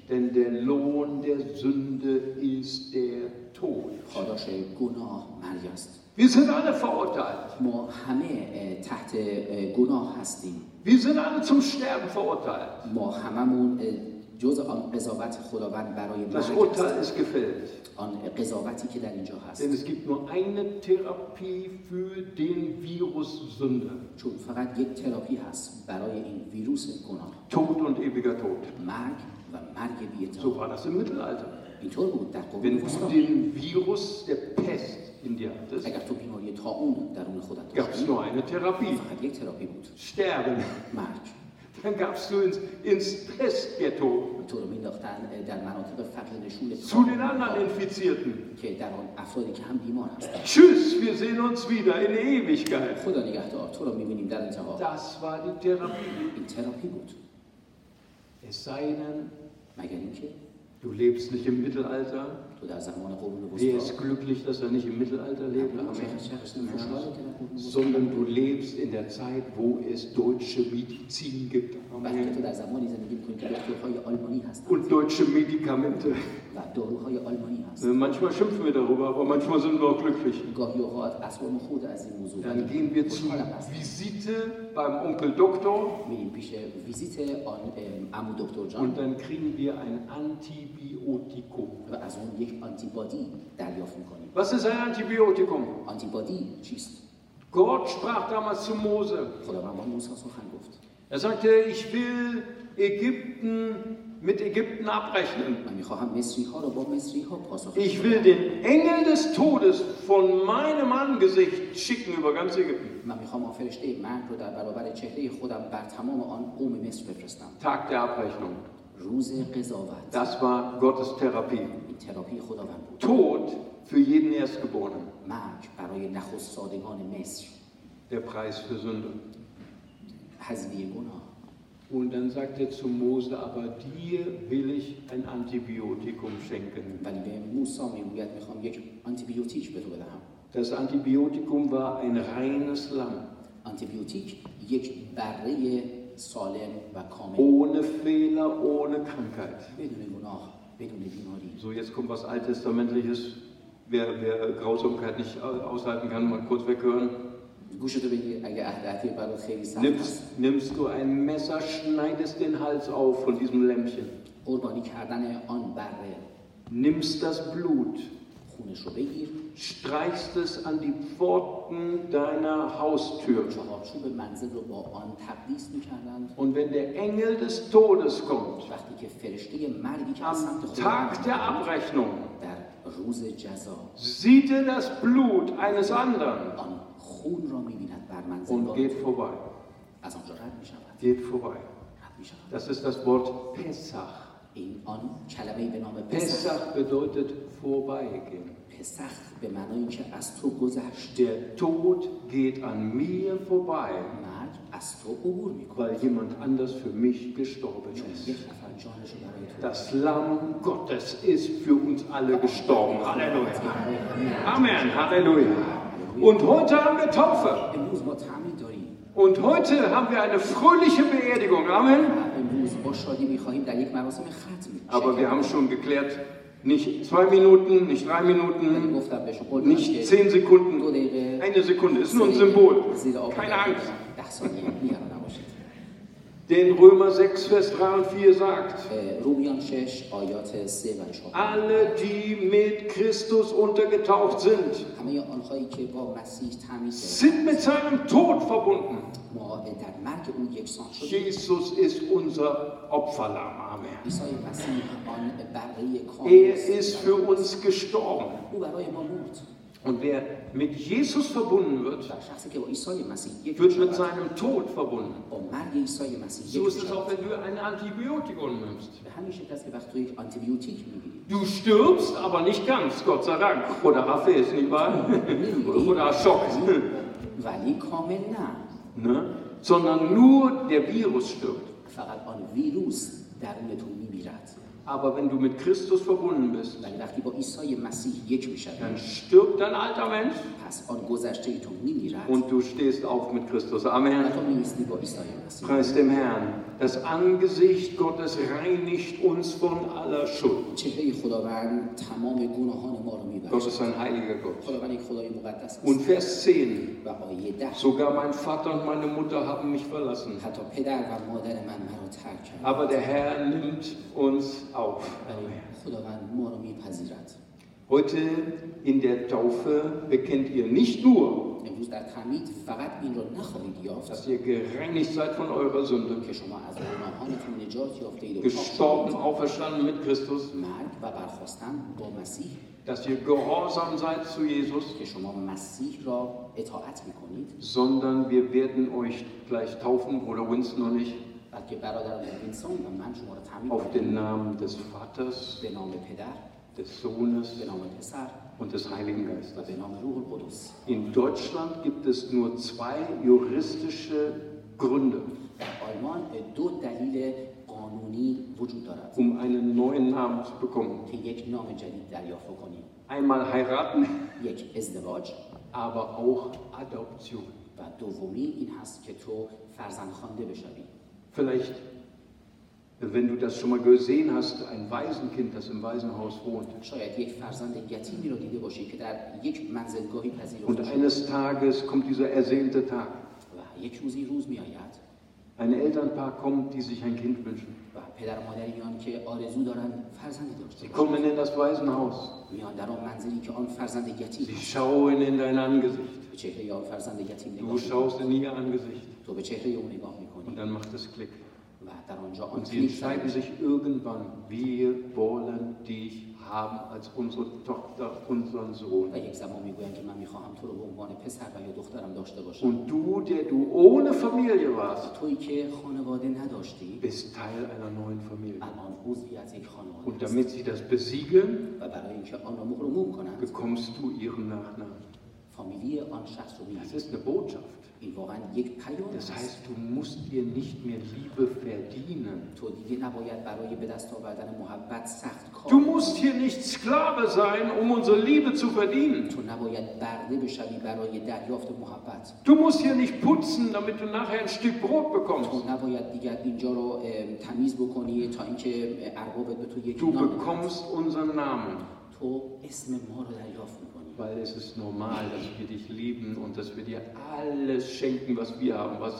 [SPEAKER 1] Denn der Lohn der Sünde ist der Tod.
[SPEAKER 2] پاداش گناه مرگ است.
[SPEAKER 1] Wir sind alle verurteilt.
[SPEAKER 2] ما همه تحت گناه هستیم.
[SPEAKER 1] Wir sind alle zum Sterben verurteilt.
[SPEAKER 2] ما هممون جزء آن قضاوت خداوند برای مرگ
[SPEAKER 1] Das Urteil ist gefällt.
[SPEAKER 2] آن قضاوتی که در اینجا هست.
[SPEAKER 1] Denn es gibt nur eine Therapie für den Virus Sünde.
[SPEAKER 2] چون فقط یک تراپی هست برای این ویروس گناه.
[SPEAKER 1] Tod und ewiger Tod.
[SPEAKER 2] مرگ و مرگ بی‌اعتراف.
[SPEAKER 1] So war das im Mittelalter.
[SPEAKER 2] اینطور بود در قرون
[SPEAKER 1] Wenn
[SPEAKER 2] وسطا.
[SPEAKER 1] du den Virus der Pest in dir hattest,
[SPEAKER 2] اگر تو بیماری طاعون درون خودت
[SPEAKER 1] gab es
[SPEAKER 2] داشتی
[SPEAKER 1] nur eine Therapie.
[SPEAKER 2] فقط یک تراپی بود.
[SPEAKER 1] Sterben.
[SPEAKER 2] مرگ.
[SPEAKER 1] Dann gabst du ins Pestghetto.
[SPEAKER 2] تو رو مینداختن در مناطق فقر نشون
[SPEAKER 1] Zu den anderen Infizierten.
[SPEAKER 2] که در آن افرادی که هم بیمار هستند.
[SPEAKER 1] Tschüss, wir sehen uns wieder in der Ewigkeit.
[SPEAKER 2] خدا نگهدار تو رو میبینیم در انتها.
[SPEAKER 1] Das war die Therapie.
[SPEAKER 2] این تراپی بود.
[SPEAKER 1] Es sei denn,
[SPEAKER 2] مگر اینکه
[SPEAKER 1] du lebst nicht im Mittelalter.
[SPEAKER 2] تو در زمان قرون
[SPEAKER 1] Wer
[SPEAKER 2] وسطا
[SPEAKER 1] ist glücklich, dass er nicht im Mittelalter lebt?
[SPEAKER 2] خوشحاله که در قرون وسطا
[SPEAKER 1] Sondern du lebst in der Zeit, wo es deutsche Medizin gibt.
[SPEAKER 2] بلکه تو در زمانی زندگی می‌کنی که دکترهای آلمانی هستند
[SPEAKER 1] Und deutsche Medikamente.
[SPEAKER 2] و داروهای آلمانی هست.
[SPEAKER 1] Manchmal schimpfen wir darüber, aber manchmal sind wir auch glücklich.
[SPEAKER 2] گاهی اوقات اصلا خود از این موضوع
[SPEAKER 1] Dann gehen wir zur Visite beim Onkel Doktor
[SPEAKER 2] میریم پیش ویزیت آن عمو دکتر جان
[SPEAKER 1] und dann kriegen wir ein Antibiotikum.
[SPEAKER 2] و از اون یک آنتیبادی دریافت می‌کنیم.
[SPEAKER 1] Was ist ein Antibiotikum?
[SPEAKER 2] آنتیبادی چیست؟
[SPEAKER 1] Gott sprach damals zu Mose.
[SPEAKER 2] خداوند با موسی سخن گفت.
[SPEAKER 1] Er sagte, ich will mit Ägypten abrechnen.
[SPEAKER 2] من می‌خواهم مصری‌ها رو با مصری‌ها پاسخ بدم.
[SPEAKER 1] Ich will den Engel des Todes von meinem Angesicht schicken über ganz Ägypten.
[SPEAKER 2] من می‌خوام فرشته مرگ رو در برابر چهره خودم بر تمام آن قوم مصر بفرستم.
[SPEAKER 1] Tag der Abrechnung.
[SPEAKER 2] روز قضاوت.
[SPEAKER 1] Das war Gottes Therapie.
[SPEAKER 2] این تراپی خداوند بود.
[SPEAKER 1] Tod für jeden Erstgeborenen.
[SPEAKER 2] مرگ برای نخستادگان مصر.
[SPEAKER 1] Der Preis für Sünde.
[SPEAKER 2] هزینه گناه.
[SPEAKER 1] Und dann sagt er zu Mose, aber dir will ich ein Antibiotikum schenken.
[SPEAKER 2] ولی به موسی میگوید میخوام یک آنتیبیوتیک به تو بدهم.
[SPEAKER 1] Das Antibiotikum war ein reines Lamm.
[SPEAKER 2] آنتیبیوتیک یک بره سالم و کامل.
[SPEAKER 1] Ohne Fehler, ohne Krankheit.
[SPEAKER 2] بدون گناه، بدون بیماری.
[SPEAKER 1] So, jetzt kommt was Alttestamentliches. Wer Grausamkeit nicht aushalten kann, mal kurz weghören.
[SPEAKER 2] گوشتو بگیر اگه عهد برات خیلی سخت است.
[SPEAKER 1] Nimmst du ein Messer, schneidest den Hals auf von diesem Lämmchen.
[SPEAKER 2] قربانی کردن آن بره.
[SPEAKER 1] Nimmst das Blut.
[SPEAKER 2] خونش رو بگیر.
[SPEAKER 1] Streichst es an die Pforten deiner Haustür.
[SPEAKER 2] چهارچوب منزل رو با آن تقدیس می‌کردند.
[SPEAKER 1] Und wenn der Engel des Todes kommt,
[SPEAKER 2] وقتی که فرشته مرگی که
[SPEAKER 1] am
[SPEAKER 2] از سمت
[SPEAKER 1] Tag der Abrechnung,
[SPEAKER 2] در روز جزا
[SPEAKER 1] sieht er das Blut eines anderen
[SPEAKER 2] آن خون را می‌بیند بر منزل
[SPEAKER 1] und geht vorbei.
[SPEAKER 2] از آنجا رد می‌شود.
[SPEAKER 1] Geht vorbei.
[SPEAKER 2] رد می‌شود.
[SPEAKER 1] Das ist das Wort Pessach.
[SPEAKER 2] این آن کلمه‌ای به نام پسخ.
[SPEAKER 1] Pessach bedeutet vorbeigehen.
[SPEAKER 2] پسخ به معنای که از تو گذشت.
[SPEAKER 1] Der Tod geht an mir vorbei,
[SPEAKER 2] مرگ از تو عبور می‌کند.
[SPEAKER 1] weil jemand anders für mich gestorben
[SPEAKER 2] چون
[SPEAKER 1] ist.
[SPEAKER 2] یک نفر جانش رو برای تو.
[SPEAKER 1] Das Lamm Gottes ist für uns alle gestorben. Halleluja. Amen. Halleluja. Und heute haben wir Taufe.
[SPEAKER 2] امروز ما تعمید داریم.
[SPEAKER 1] Und heute haben wir eine fröhliche Beerdigung. Amen.
[SPEAKER 2] امروز با شادی می‌خواهیم در یک مراسم ختم.
[SPEAKER 1] Aber wir haben schon geklärt, nicht 2 Minuten, nicht 3 Minuten, nicht 10 Sekunden. Eine Sekunde ist nur ein Symbol. Keine Angst. Denn Römer 6, Vers 3 und 4 sagt, alle, die mit Christus untergetaucht sind, sind mit seinem Tod verbunden. Jesus ist unser Opferlamm. Amen. Er ist für uns gestorben. Und wer mit Jesus verbunden wird, wird mit seinem Tod verbunden. So ist es auch, wenn du ein Antibiotikum nimmst. Du stirbst, aber nicht ganz, Gott sei Dank. Oder Hafez, nicht wahr? Oder Schock. Ne? Sondern nur der Virus stirbt. Aber wenn du mit Christus verbunden bist,
[SPEAKER 2] ولی وقتی با عیسی مسیح یک میشوی
[SPEAKER 1] dann stirbt dein alter Mensch
[SPEAKER 2] پس آن گذشته تو میمیرد
[SPEAKER 1] und du stehst auf mit Christus.
[SPEAKER 2] و
[SPEAKER 1] Amen.
[SPEAKER 2] تو میایستی با عیسی مسیح.
[SPEAKER 1] Preis dem Herrn. Das Angesicht Gottes reinigt uns von aller Schuld.
[SPEAKER 2] چهره خداوند تمام گناهان ما رو
[SPEAKER 1] Gott
[SPEAKER 2] میبخشد.
[SPEAKER 1] ist ein heiliger Gott.
[SPEAKER 2] خداوند یک خدای مقدس است.
[SPEAKER 1] Und Vers 10.
[SPEAKER 2] و آیه 10
[SPEAKER 1] Sogar mein Vater und meine Mutter haben mich verlassen.
[SPEAKER 2] حتی پدر و مادر من مرا ترک کرد.
[SPEAKER 1] Aber der Herr nimmt uns auf.
[SPEAKER 2] ولی خداوند ما رو میپذیرد.
[SPEAKER 1] Heute in der Taufe bekennt ihr nicht nur,
[SPEAKER 2] امروز در تعمید فقط این را نخواهید یافت
[SPEAKER 1] dass ihr gereinigt seid von eurer Sünde,
[SPEAKER 2] که شما از گناهانتون نجات یافته اید و
[SPEAKER 1] gestorben,
[SPEAKER 2] پاک
[SPEAKER 1] auferstanden mit Christus,
[SPEAKER 2] شدید. مرگ و برخاستن با مسیح
[SPEAKER 1] dass ihr gehorsam seid zu Jesus,
[SPEAKER 2] که شما مسیح را اطاعت میکنید.
[SPEAKER 1] sondern wir werden euch gleich taufen, Bruder Winston und ich,
[SPEAKER 2] بلکه برادران وینسون و من شما را تعمید
[SPEAKER 1] auf den
[SPEAKER 2] میکنیم
[SPEAKER 1] Namen des Vaters,
[SPEAKER 2] به نام پدر،
[SPEAKER 1] des Sohnes
[SPEAKER 2] به نام پسر
[SPEAKER 1] und des Heiligen
[SPEAKER 2] و
[SPEAKER 1] Geistes.
[SPEAKER 2] به نام روح القدس.
[SPEAKER 1] In Deutschland gibt es nur 2 juristische Gründe,
[SPEAKER 2] در آلمان دو دلیل قانونی وجود دارد
[SPEAKER 1] einen neuen Namen zu bekommen.
[SPEAKER 2] که یک نام جدید دریافت کنیم.
[SPEAKER 1] Einmal heiraten,
[SPEAKER 2] یک ازدواج
[SPEAKER 1] aber auch Adoption.
[SPEAKER 2] و دومی این هست که تو فرزند خوانده بشوی.
[SPEAKER 1] Vielleicht, wenn du das schon mal gesehen hast, ein Waisenkind, das im Waisenhaus wohnt.
[SPEAKER 2] شاید یک فرزند یتیمی رو دیده باشی که در یک منزلگاهی
[SPEAKER 1] Und
[SPEAKER 2] پذیرفته شده
[SPEAKER 1] eines Tages kommt dieser ersehnte Tag.
[SPEAKER 2] و یک روزی روز میآید
[SPEAKER 1] Ein Elternpaar kommt, die sich ein Kind wünschen.
[SPEAKER 2] و پدر و مادریان که آرزو دارند فرزندی داشته
[SPEAKER 1] Sie
[SPEAKER 2] باشند
[SPEAKER 1] kommen in das Waisenhaus.
[SPEAKER 2] میان در آن منزلی که آن فرزند یتیم
[SPEAKER 1] Sie
[SPEAKER 2] است.
[SPEAKER 1] schauen in dein Angesicht.
[SPEAKER 2] به چهره آن فرزند یتیم
[SPEAKER 1] Du
[SPEAKER 2] نگاه
[SPEAKER 1] schaust in ihr Angesicht.
[SPEAKER 2] تو به چهره او نگاه
[SPEAKER 1] Und
[SPEAKER 2] میکنی
[SPEAKER 1] dann macht es Klick.
[SPEAKER 2] و در آنجا آن
[SPEAKER 1] Und sie
[SPEAKER 2] کلیک
[SPEAKER 1] entscheiden
[SPEAKER 2] زده
[SPEAKER 1] sich irgendwann, wir wollen dich haben als unsere Tochter, unseren Sohn.
[SPEAKER 2] و یک زمان میگویند که من میخواهم تو رو به عنوان پسر و یا دخترم داشته باشم.
[SPEAKER 1] Und du, der du ohne Familie warst,
[SPEAKER 2] تویی که خانواده نداشتی
[SPEAKER 1] bist Teil einer neuen Familie.
[SPEAKER 2] الان عضوی از یک خانواده
[SPEAKER 1] Und
[SPEAKER 2] هستی.
[SPEAKER 1] damit sie das besiegeln,
[SPEAKER 2] و برای اینکه آن را مهر و موم کنند
[SPEAKER 1] bekommst du ihren Nachnamen.
[SPEAKER 2] فامیلی آن شخص رو
[SPEAKER 1] Das
[SPEAKER 2] میگیرند.
[SPEAKER 1] ist eine Botschaft.
[SPEAKER 2] این واقعا یک پیام
[SPEAKER 1] Das
[SPEAKER 2] است.
[SPEAKER 1] heißt, du musst dir nicht mehr Liebe verdienen.
[SPEAKER 2] تو دیگه نباید برای به دست آوردن محبت سخت کار
[SPEAKER 1] Du
[SPEAKER 2] کنی.
[SPEAKER 1] musst hier nicht Sklave sein, um unsere Liebe zu verdienen.
[SPEAKER 2] تو نباید برده بشوی برای دریافت محبت.
[SPEAKER 1] Du musst hier nicht putzen, damit du nachher ein Stück Brot bekommst.
[SPEAKER 2] تو نباید دیگر اینجا رو تمیز بکنی تا اینکه اربابت به تو یک
[SPEAKER 1] Du
[SPEAKER 2] نام بدهد.
[SPEAKER 1] bekommst unseren Namen,
[SPEAKER 2] تو اسم ما رو دریافت میکنی.
[SPEAKER 1] weil es ist normal, dass wir dich lieben und dass wir dir alles schenken, was wir haben. Was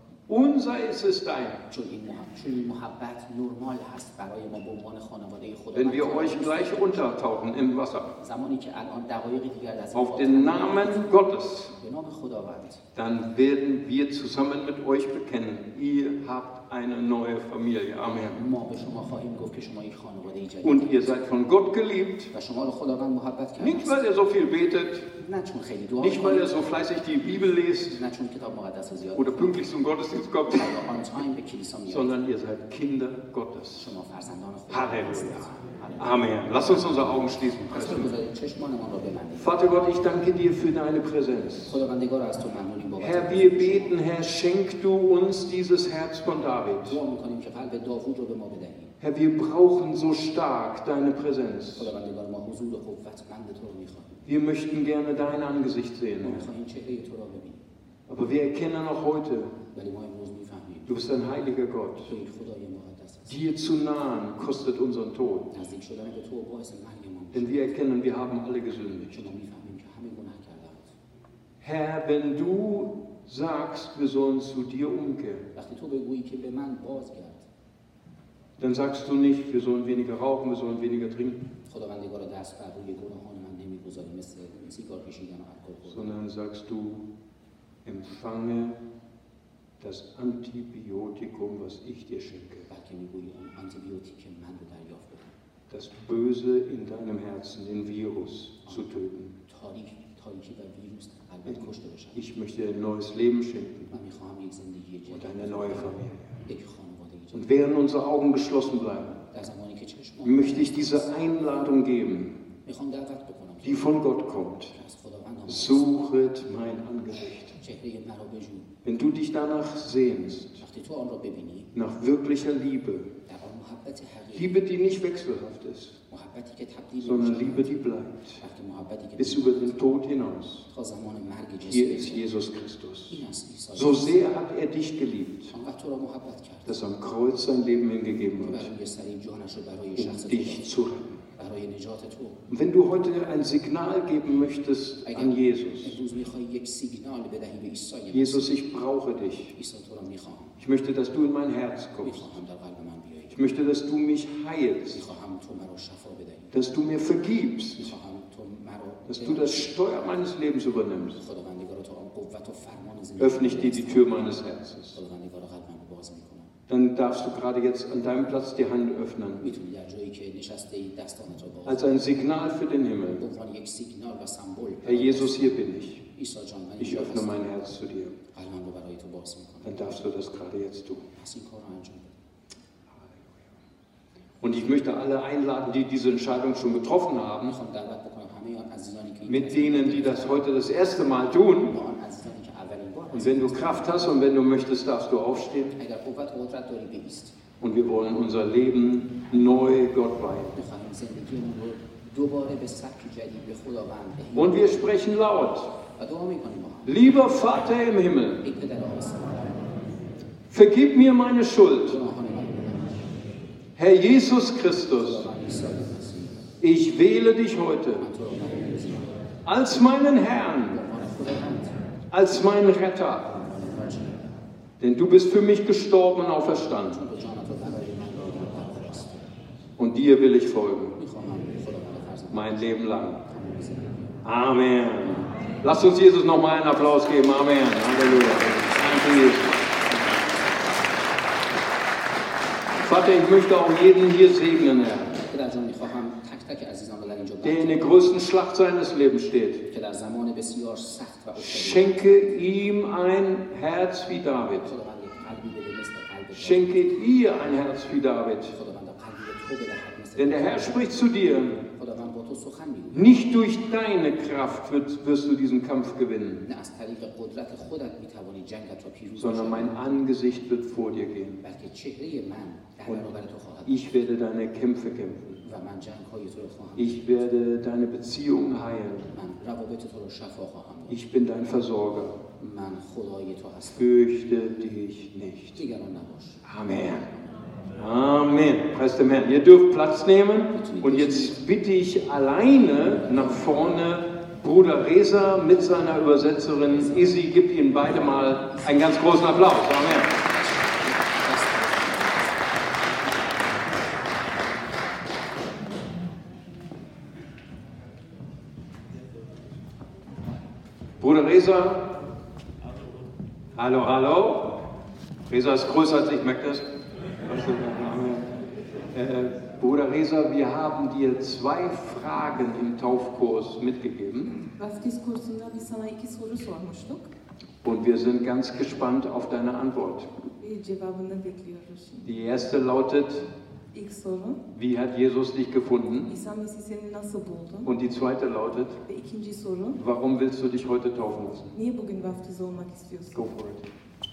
[SPEAKER 1] unser ist, ist dein.
[SPEAKER 2] چون این محبت نرمال هست برای ما به عنوان خانواده خدا.
[SPEAKER 1] Wenn wir euch gleich untertauchen im Wasser,
[SPEAKER 2] زمانی که الان دقایقی دیگر در
[SPEAKER 1] auf den Namen Gottes,
[SPEAKER 2] به نام خداوند
[SPEAKER 1] dann werden wir zusammen mit euch bekennen, ihr habt eine neue Familie. Amen.
[SPEAKER 2] ما به شما خواهیم گفت که شما یک خانواده جدید
[SPEAKER 1] Und ihr seid von Gott geliebt,
[SPEAKER 2] و شما رو خداوند محبت کرده
[SPEAKER 1] nicht weil ihr so viel betet,
[SPEAKER 2] نه چون خیلی دعا
[SPEAKER 1] nicht weil ihr
[SPEAKER 2] می‌کنید،
[SPEAKER 1] so fleißig die Bibel lest
[SPEAKER 2] نه چون کتاب مقدس رو زیاد
[SPEAKER 1] oder pünktlich zum Gottesdienst kommt,
[SPEAKER 2] یا آن تایم به کلیسا میاد.
[SPEAKER 1] sondern ihr seid Kinder Gottes.
[SPEAKER 2] شما فرزندان خدا
[SPEAKER 1] Halleluja. Amen. Lass uns unsere Augen schließen.
[SPEAKER 2] بگذارید چشمانمان را ببندید.
[SPEAKER 1] Vater Gott, ich danke dir für deine Präsenz.
[SPEAKER 2] خداوندگار از تو ممنونیم بابت
[SPEAKER 1] Herr, wir beten, Herr, schenk du uns dieses Herz von David.
[SPEAKER 2] دعا می‌کنیم که قلب داوود رو به ما بدهی.
[SPEAKER 1] Herr, wir brauchen so stark deine Präsenz.
[SPEAKER 2] خداوندگار ما حضور و قوتمند تو رو می‌خواهیم.
[SPEAKER 1] Wir möchten gerne dein Angesicht
[SPEAKER 2] ما
[SPEAKER 1] sehen.
[SPEAKER 2] می‌خواهیم چهره تو را ببینیم.
[SPEAKER 1] Aber wir erkennen auch heute,
[SPEAKER 2] ولی ما امروز می‌فهمیم
[SPEAKER 1] du bist ein heiliger Gott.
[SPEAKER 2] تو یک خدای مقدس هستی.
[SPEAKER 1] Dir zu nahen kostet unseren Tod.
[SPEAKER 2] نزدیک شدن به تو باعث مرگ ما می‌شه.
[SPEAKER 1] Denn wir erkennen, wir haben alle gesündigt.
[SPEAKER 2] چون ما می‌فهمیم که همه گناه کرده‌اند.
[SPEAKER 1] Herr, wenn du sagst, wir sollen zu dir umkehren,
[SPEAKER 2] وقتی تو بگویی که به من بازگرد،
[SPEAKER 1] dann sagst du nicht, wir sollen weniger rauchen, wir sollen weniger trinken,
[SPEAKER 2] خداوندگار دست بر روی گناهان من نمی‌گذاری مثل سیگار کشیدن و الکل خوردن.
[SPEAKER 1] sondern sagst du, empfange das Antibiotikum, was ich dir schenke.
[SPEAKER 2] بلکه می‌گویی اون آنتیبیوتیک من رو دریافت بکن.
[SPEAKER 1] Das Böse in deinem Herzen, den Virus, zu töten.
[SPEAKER 2] تاریکی و ویروس قلبت کشته بشن.
[SPEAKER 1] Ich möchte dir ein neues Leben schenken
[SPEAKER 2] من می‌خواهم یک زندگی
[SPEAKER 1] und
[SPEAKER 2] جدید،
[SPEAKER 1] eine neue Familie.
[SPEAKER 2] یک خانواده
[SPEAKER 1] Und
[SPEAKER 2] جدید.
[SPEAKER 1] während unsere Augen geschlossen bleiben,
[SPEAKER 2] در زمانی که چشمان
[SPEAKER 1] möchte ich diese Einladung geben,
[SPEAKER 2] می‌خوام دعوت بکنم
[SPEAKER 1] die von Gott kommt.
[SPEAKER 2] که از خداوند آمده
[SPEAKER 1] Suchet mein Angesicht.
[SPEAKER 2] چهره مرا بجو.
[SPEAKER 1] Wenn du dich danach sehnst,
[SPEAKER 2] وقتی تو آن را ببینی
[SPEAKER 1] nach wirklicher Liebe,
[SPEAKER 2] در آن
[SPEAKER 1] Liebe, die nicht wechselhaft ist, sondern Liebe, die bleibt, bis über den Tod hinaus. Hier ist Jesus Christus. So sehr hat er dich geliebt, dass er am Kreuz sein Leben hingegeben hat, um dich zu retten. Und wenn du heute ein Signal geben möchtest an Jesus, Jesus, ich brauche dich. Ich möchte, dass du in mein Herz kommst. Ich möchte, dass du mich heilst, dass du mir vergibst, dass du das Steuer meines Lebens übernimmst. Öffne ich dir die Tür meines Herzens. Dann darfst du gerade jetzt an deinem Platz die Hand öffnen. Als ein Signal für den Himmel. Herr Jesus, hier bin ich. Ich öffne mein Herz zu dir. Dann darfst du das gerade jetzt tun. Und ich möchte alle einladen, die diese Entscheidung schon getroffen haben, mit denen, die das heute das erste Mal tun. Und wenn du Kraft hast und wenn du möchtest, darfst du aufstehen. Und wir wollen unser Leben neu Gott weihen. Und wir sprechen laut. Lieber Vater im Himmel, vergib mir meine Schuld. Herr Jesus Christus, ich wähle dich heute als meinen Herrn, als meinen Retter, denn du bist für mich gestorben und auferstanden. Und dir will ich folgen, mein Leben lang. Amen. Lasst uns Jesus nochmal einen Applaus geben. Amen. Halleluja. Danke, Jesus. Vater, ich möchte auch jeden hier segnen, Herr, der in der größten Schlacht seines Lebens steht. Schenke ihm ein Herz wie David. Schenke ihr ein Herz wie David. Denn der Herr spricht zu dir. Nicht durch deine Kraft wirst du diesen Kampf gewinnen, sondern mein Angesicht wird vor dir gehen. Und ich werde deine Kämpfe kämpfen. Ich werde deine Beziehungen heilen. Ich bin dein Versorger. Fürchte dich nicht. Amen. Amen. Preis dem Herrn. Ihr dürft Platz nehmen und jetzt bitte ich alleine nach vorne Bruder Reza mit seiner Übersetzerin Izzy. Gib ihnen beide mal einen ganz großen Applaus. Amen. Bruder Reza. Hallo, hallo. Reza ist größer als ich, merkt das? Bruder Reza, wir haben dir 2 Fragen im Taufkurs mitgegeben. Und wir sind ganz gespannt auf deine Antwort. Die erste lautet: Wie hat Jesus dich gefunden? Und die zweite lautet: Warum willst du dich heute taufen lassen? Go for it.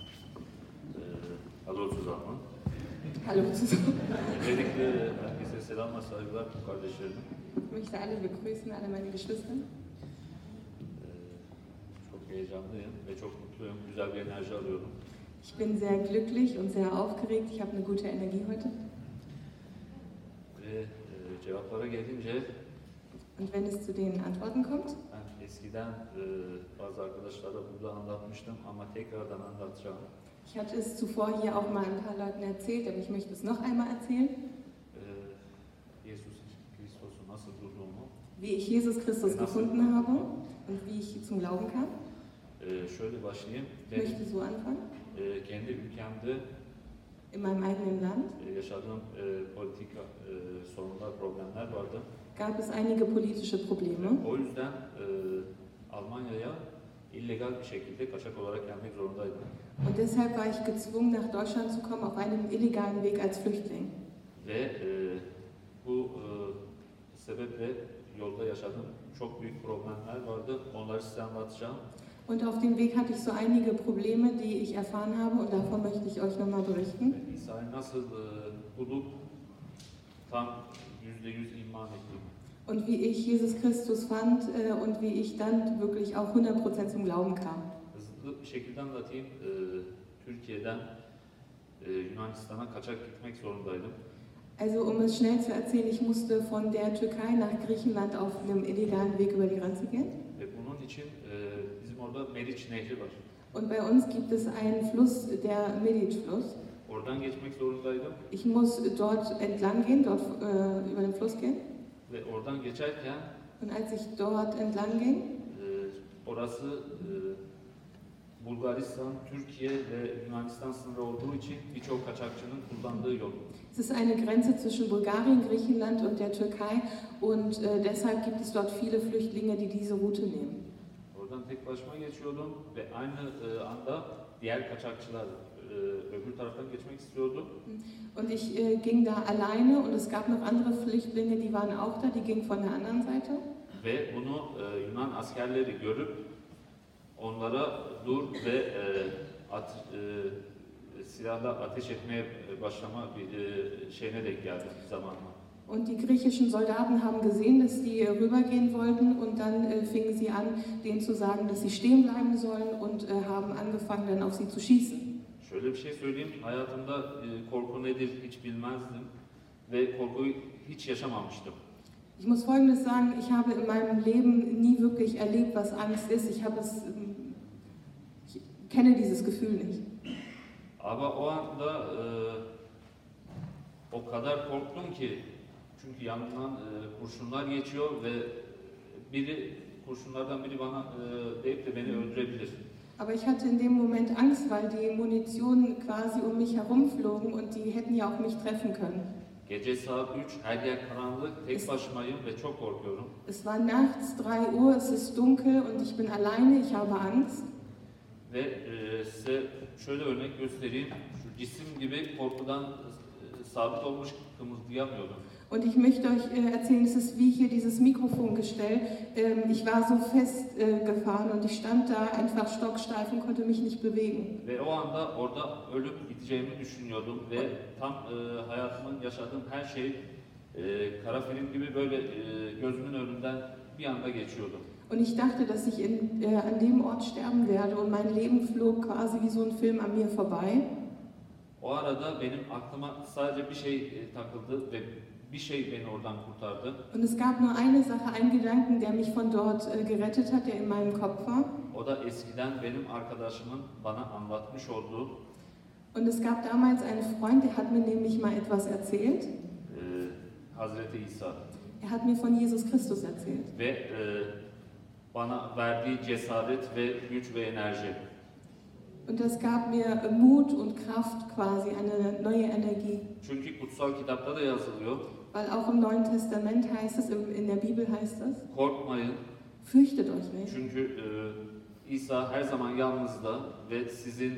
[SPEAKER 3] Hallo zusammen.
[SPEAKER 4] Hallo zusammen.
[SPEAKER 3] Öncelikle herkese selam ve saygılar kardeşlerim.
[SPEAKER 4] Ich möchte alle begrüßen, alle meine Geschwister.
[SPEAKER 3] Çok heyecanlıyım ve çok mutluyum. Güzel bir enerji alıyorum.
[SPEAKER 4] Ich bin sehr glücklich und sehr aufgeregt. Ich habe eine gute Energie heute.
[SPEAKER 3] Ve cevaplara gelince
[SPEAKER 4] Und wenn es zu den Antworten kommt,
[SPEAKER 3] ben eskiden bazı arkadaşlara burada anlatmıştım ama tekrardan anlatacağım.
[SPEAKER 4] Ich hatte es zuvor hier auch mal ein paar Leuten erzählt, aber ich möchte es noch einmal erzählen. Wie ich Jesus Christus gefunden habe und wie ich zum Glauben kam.
[SPEAKER 3] Şöyle başlayayım.
[SPEAKER 4] Ich möchte so anfangen.
[SPEAKER 3] Kendi ülkemde
[SPEAKER 4] in meinem eigenen Land
[SPEAKER 3] yaşadığım politik sorunlar, problemler vardı.
[SPEAKER 4] Gab es einige politische Probleme.
[SPEAKER 3] O yüzden Almanya'ya illegal bir şekilde kaçak olarak gelmek zorundaydım.
[SPEAKER 4] Und deshalb war ich gezwungen, nach Deutschland zu kommen, auf einem illegalen Weg als Flüchtling.
[SPEAKER 3] Ve bu sebeple yolda yaşadığım çok büyük problemler vardı. Onları size anlatacağım.
[SPEAKER 4] Und auf dem Weg hatte ich so einige Probleme, die ich erfahren habe, und davon möchte ich euch nochmal berichten.
[SPEAKER 3] İsa'yı nasıl bulup tam %100 iman ettiğimi.
[SPEAKER 4] Und wie ich Jesus Christus fand und wie ich dann wirklich auch 100% zum Glauben kam.
[SPEAKER 3] Hızlı bir şekilde anlatayım. Türkiye'den Yunanistan'a kaçak gitmek zorundaydım.
[SPEAKER 4] Also um es schnell zu erzählen, ich musste von der Türkei nach Griechenland auf einem illegalen Weg über die Grenze gehen.
[SPEAKER 3] Ve bunun için bizim orada Meriç Nehri var.
[SPEAKER 4] Und bei uns gibt es einen Fluss, der Medic-Fluss.
[SPEAKER 3] Oradan geçmek zorundaydım.
[SPEAKER 4] Ich muss dort entlang gehen, dort über den Fluss gehen.
[SPEAKER 3] Ve oradan geçerken
[SPEAKER 4] Und als ich dort entlang ging,
[SPEAKER 3] orası Bulgaristan, Türkiye ve Yunanistan sınırı olduğu için birçok kaçakçının kullandığı yol.
[SPEAKER 4] es ist eine Grenze zwischen Bulgarien, Griechenland und der Türkei und deshalb gibt es dort viele Flüchtlinge, die diese Route nehmen.
[SPEAKER 3] Oradan tek başıma geçiyordum ve aynı anda diğer kaçakçılar öbür taraftan geçmek istiyordu.
[SPEAKER 4] Und ich ging da alleine und es gab noch andere Flüchtlinge, die waren auch da, die gingen von der anderen Seite.
[SPEAKER 3] Ve bunu Yunan askerleri görüp onlara dur ve silahla ateş etmeye başlama bir şeyine denk geldi zamanla.
[SPEAKER 4] Und die griechischen Soldaten haben gesehen, dass die rübergehen wollten und dann fingen sie an, denen zu sagen, dass sie stehen bleiben sollen und haben angefangen, dann auf sie zu schießen.
[SPEAKER 3] Şöyle bir şey söyleyeyim, hayatımda korku nedir hiç bilmezdim ve korkuyu hiç yaşamamıştım.
[SPEAKER 4] Ich muss Folgendes sagen, ich habe in meinem Leben nie wirklich erlebt, was Angst ist. Ich kenne dieses Gefühl nicht.
[SPEAKER 3] Ama o anda o kadar korktum ki, çünkü yanından kurşunlar geçiyor ve kurşunlardan biri bana deyip de beni öldürebilir.
[SPEAKER 4] Aber ich hatte in dem Moment Angst, weil die Munition quasi um mich herumflogen und die hätten ja auch mich treffen können.
[SPEAKER 3] Gece saat 3, her yer karanlık, tek başımayım ve çok korkuyorum.
[SPEAKER 4] Es war nachts 3 Uhr, es ist dunkel und ich bin alleine, ich habe Angst.
[SPEAKER 3] Ve size şöyle örnek göstereyim, şu cisim gibi korkudan sabit olmuş kımıldayamıyordum.
[SPEAKER 4] Und ich möchte euch erzählen, es ist wie hier dieses Mikrofongestell. Ich war so fest gefahren und ich stand da einfach stocksteif und konnte mich nicht bewegen.
[SPEAKER 3] Ve o anda orada ölüp gideceğimi düşünüyordum ve tam hayatımın yaşadığım her şey kara film gibi böyle gözümün önünden bir anda geçiyordu.
[SPEAKER 4] Und ich dachte, dass ich an dem Ort sterben werde und mein Leben flog quasi wie so ein Film an mir vorbei.
[SPEAKER 3] O arada benim aklıma sadece bir şey takıldı ve bir şey beni oradan kurtardı.
[SPEAKER 4] Und es gab nur eine Sache, einen Gedanken, der mich von dort gerettet hat, der in meinem Kopf war.
[SPEAKER 3] O da eskiden benim arkadaşımın bana anlatmış olduğu.
[SPEAKER 4] Und es gab damals einen Freund, der hat mir nämlich mal etwas erzählt.
[SPEAKER 3] Hazreti İsa.
[SPEAKER 4] Er hat mir von Jesus Christus erzählt.
[SPEAKER 3] Ve bana verdiği cesaret ve güç ve enerji.
[SPEAKER 4] Und das gab mir Mut und Kraft quasi, eine neue Energie.
[SPEAKER 3] Çünkü kutsal kitapta da yazılıyor.
[SPEAKER 4] Weil auch im Neuen Testament heißt es, in der Bibel heißt es,
[SPEAKER 3] Korkmayın.
[SPEAKER 4] fürchtet euch nicht.
[SPEAKER 3] Çünkü İsa her zaman yanınızda ve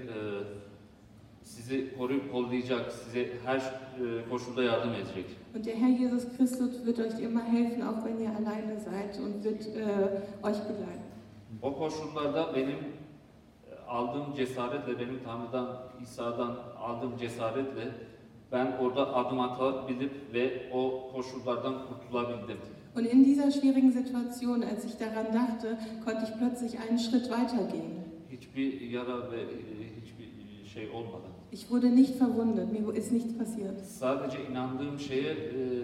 [SPEAKER 3] sizi koruyup kollayacak, size her koşulda yardım edecek.
[SPEAKER 4] Und der Herr Jesus Christus wird euch immer helfen, auch wenn ihr alleine seid und wird euch begleiten.
[SPEAKER 3] O koşullarda benim aldığım cesaretle, benim Tanrı'dan, İsa'dan aldığım cesaretle ben orada adım atabilip ve o koşullardan kurtulabildim.
[SPEAKER 4] Und in dieser schwierigen Situation, als ich daran dachte, konnte ich plötzlich einen Schritt weitergehen.
[SPEAKER 3] Hiçbir yara ve hiçbir şey olmadan.
[SPEAKER 4] Ich wurde nicht verwundet, mir ist nichts passiert.
[SPEAKER 3] Sadece inandığım şeye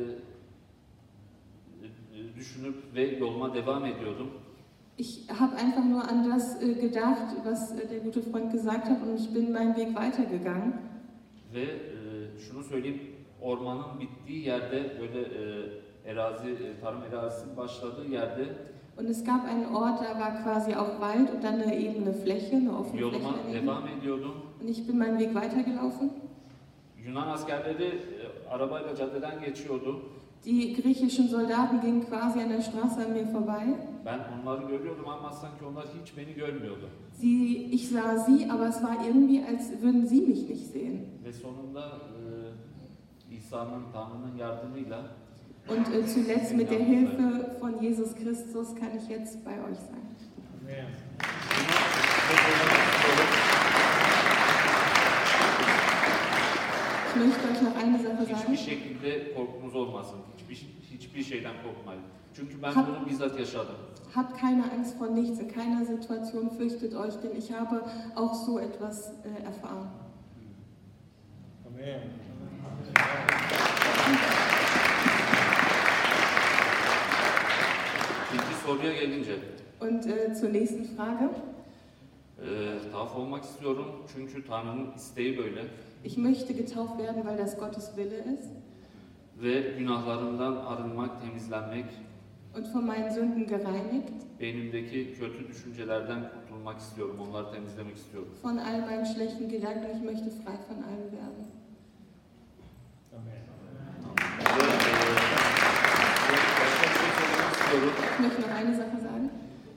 [SPEAKER 3] düşünüp ve yoluma devam ediyordum.
[SPEAKER 4] Ich habe einfach nur an das gedacht, was der gute Freund gesagt hat, und ich bin meinen Weg weitergegangen.
[SPEAKER 3] Ve şunu söyleyeyim, ormanın bittiği yerde böyle tarım arazisinin başladığı yerde
[SPEAKER 4] Und es gab einen Ort, da war quasi auch Wald und dann eine ebene Fläche, eine offene Fläche
[SPEAKER 3] yoluma
[SPEAKER 4] daneben.
[SPEAKER 3] devam ediyordum.
[SPEAKER 4] Und ich bin meinen Weg weitergelaufen.
[SPEAKER 3] Yunan askerleri arabayla caddeden geçiyordu.
[SPEAKER 4] Die griechischen Soldaten gingen quasi an der Straße an mir vorbei.
[SPEAKER 3] Ben onları görüyordum ama sanki onlar hiç beni görmüyordu.
[SPEAKER 4] Ich sah sie, aber es war irgendwie, als würden sie mich nicht sehen.
[SPEAKER 3] Ve sonunda İsa'nın, Tanrı'nın yardımıyla
[SPEAKER 4] Und zuletzt mit der Hilfe von Jesus Christus kann ich jetzt bei euch sein.
[SPEAKER 3] Amen.
[SPEAKER 4] Ich möchte euch noch eine Sache
[SPEAKER 3] hiçbir
[SPEAKER 4] sagen?
[SPEAKER 3] şekilde korkunuz olmasın. Hiçbir şeyden korkmayın. Çünkü ben bunu bizzat yaşadım.
[SPEAKER 4] Habt keine Angst vor nichts, in keiner Situation fürchtet euch, denn ich habe auch so etwas erfahren.
[SPEAKER 1] Amen.
[SPEAKER 3] İkinci soruya gelince,
[SPEAKER 4] Und zur nächsten Frage.
[SPEAKER 3] tavaf olmak istiyorum çünkü Tanrı'nın isteği böyle.
[SPEAKER 4] Ich möchte getauft werden, weil das Gottes Wille ist.
[SPEAKER 3] Ve günahlarımdan arınmak, temizlenmek,
[SPEAKER 4] Und von meinen Sünden gereinigt.
[SPEAKER 3] beynimdeki kötü düşüncelerden kurtulmak istiyorum, onları temizlemek istiyorum.
[SPEAKER 4] Von all meinen schlechten Gedanken. Ich möchte frei von allem werden. Ich möchte noch eine Sache sagen.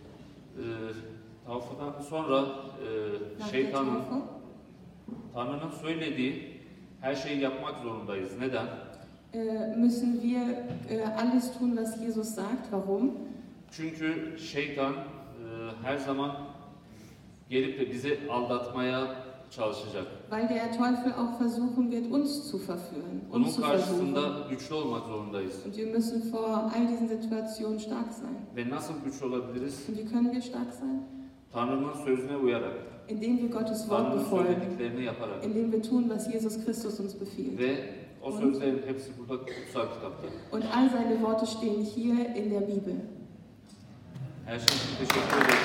[SPEAKER 3] Tavaftan sonra
[SPEAKER 4] Nach der
[SPEAKER 3] şeytanın,
[SPEAKER 4] Taufe
[SPEAKER 3] Tanrı'nın söylediği her şeyi yapmak zorundayız. Neden?
[SPEAKER 4] müssen wir alles tun, was Jesus sagt. Warum?
[SPEAKER 3] Çünkü şeytan her zaman gelip de bizi aldatmaya çalışacak.
[SPEAKER 4] Weil der Teufel auch versuchen wird, uns zu verführen.
[SPEAKER 3] Bunun
[SPEAKER 4] Uns zu versuchen.
[SPEAKER 3] karşısında güçlü olmak zorundayız.
[SPEAKER 4] Und wir müssen vor all diesen Situationen stark sein.
[SPEAKER 3] Ve nasıl güçlü olabiliriz?
[SPEAKER 4] Und wie können wir stark sein?
[SPEAKER 3] Tanrı'nın sözüne uyarak,
[SPEAKER 4] Indem wir Gottes Wort
[SPEAKER 3] Tanrı'nın
[SPEAKER 4] befolgen.
[SPEAKER 3] söylediklerini yaparak.
[SPEAKER 4] Indem wir tun, was Jesus Christus uns befiehlt.
[SPEAKER 3] Ve o sözlerin hepsi burada kutsal kitapta.
[SPEAKER 4] Und all seine Worte stehen hier in der Bibel.
[SPEAKER 3] Her şey için teşekkür ederim.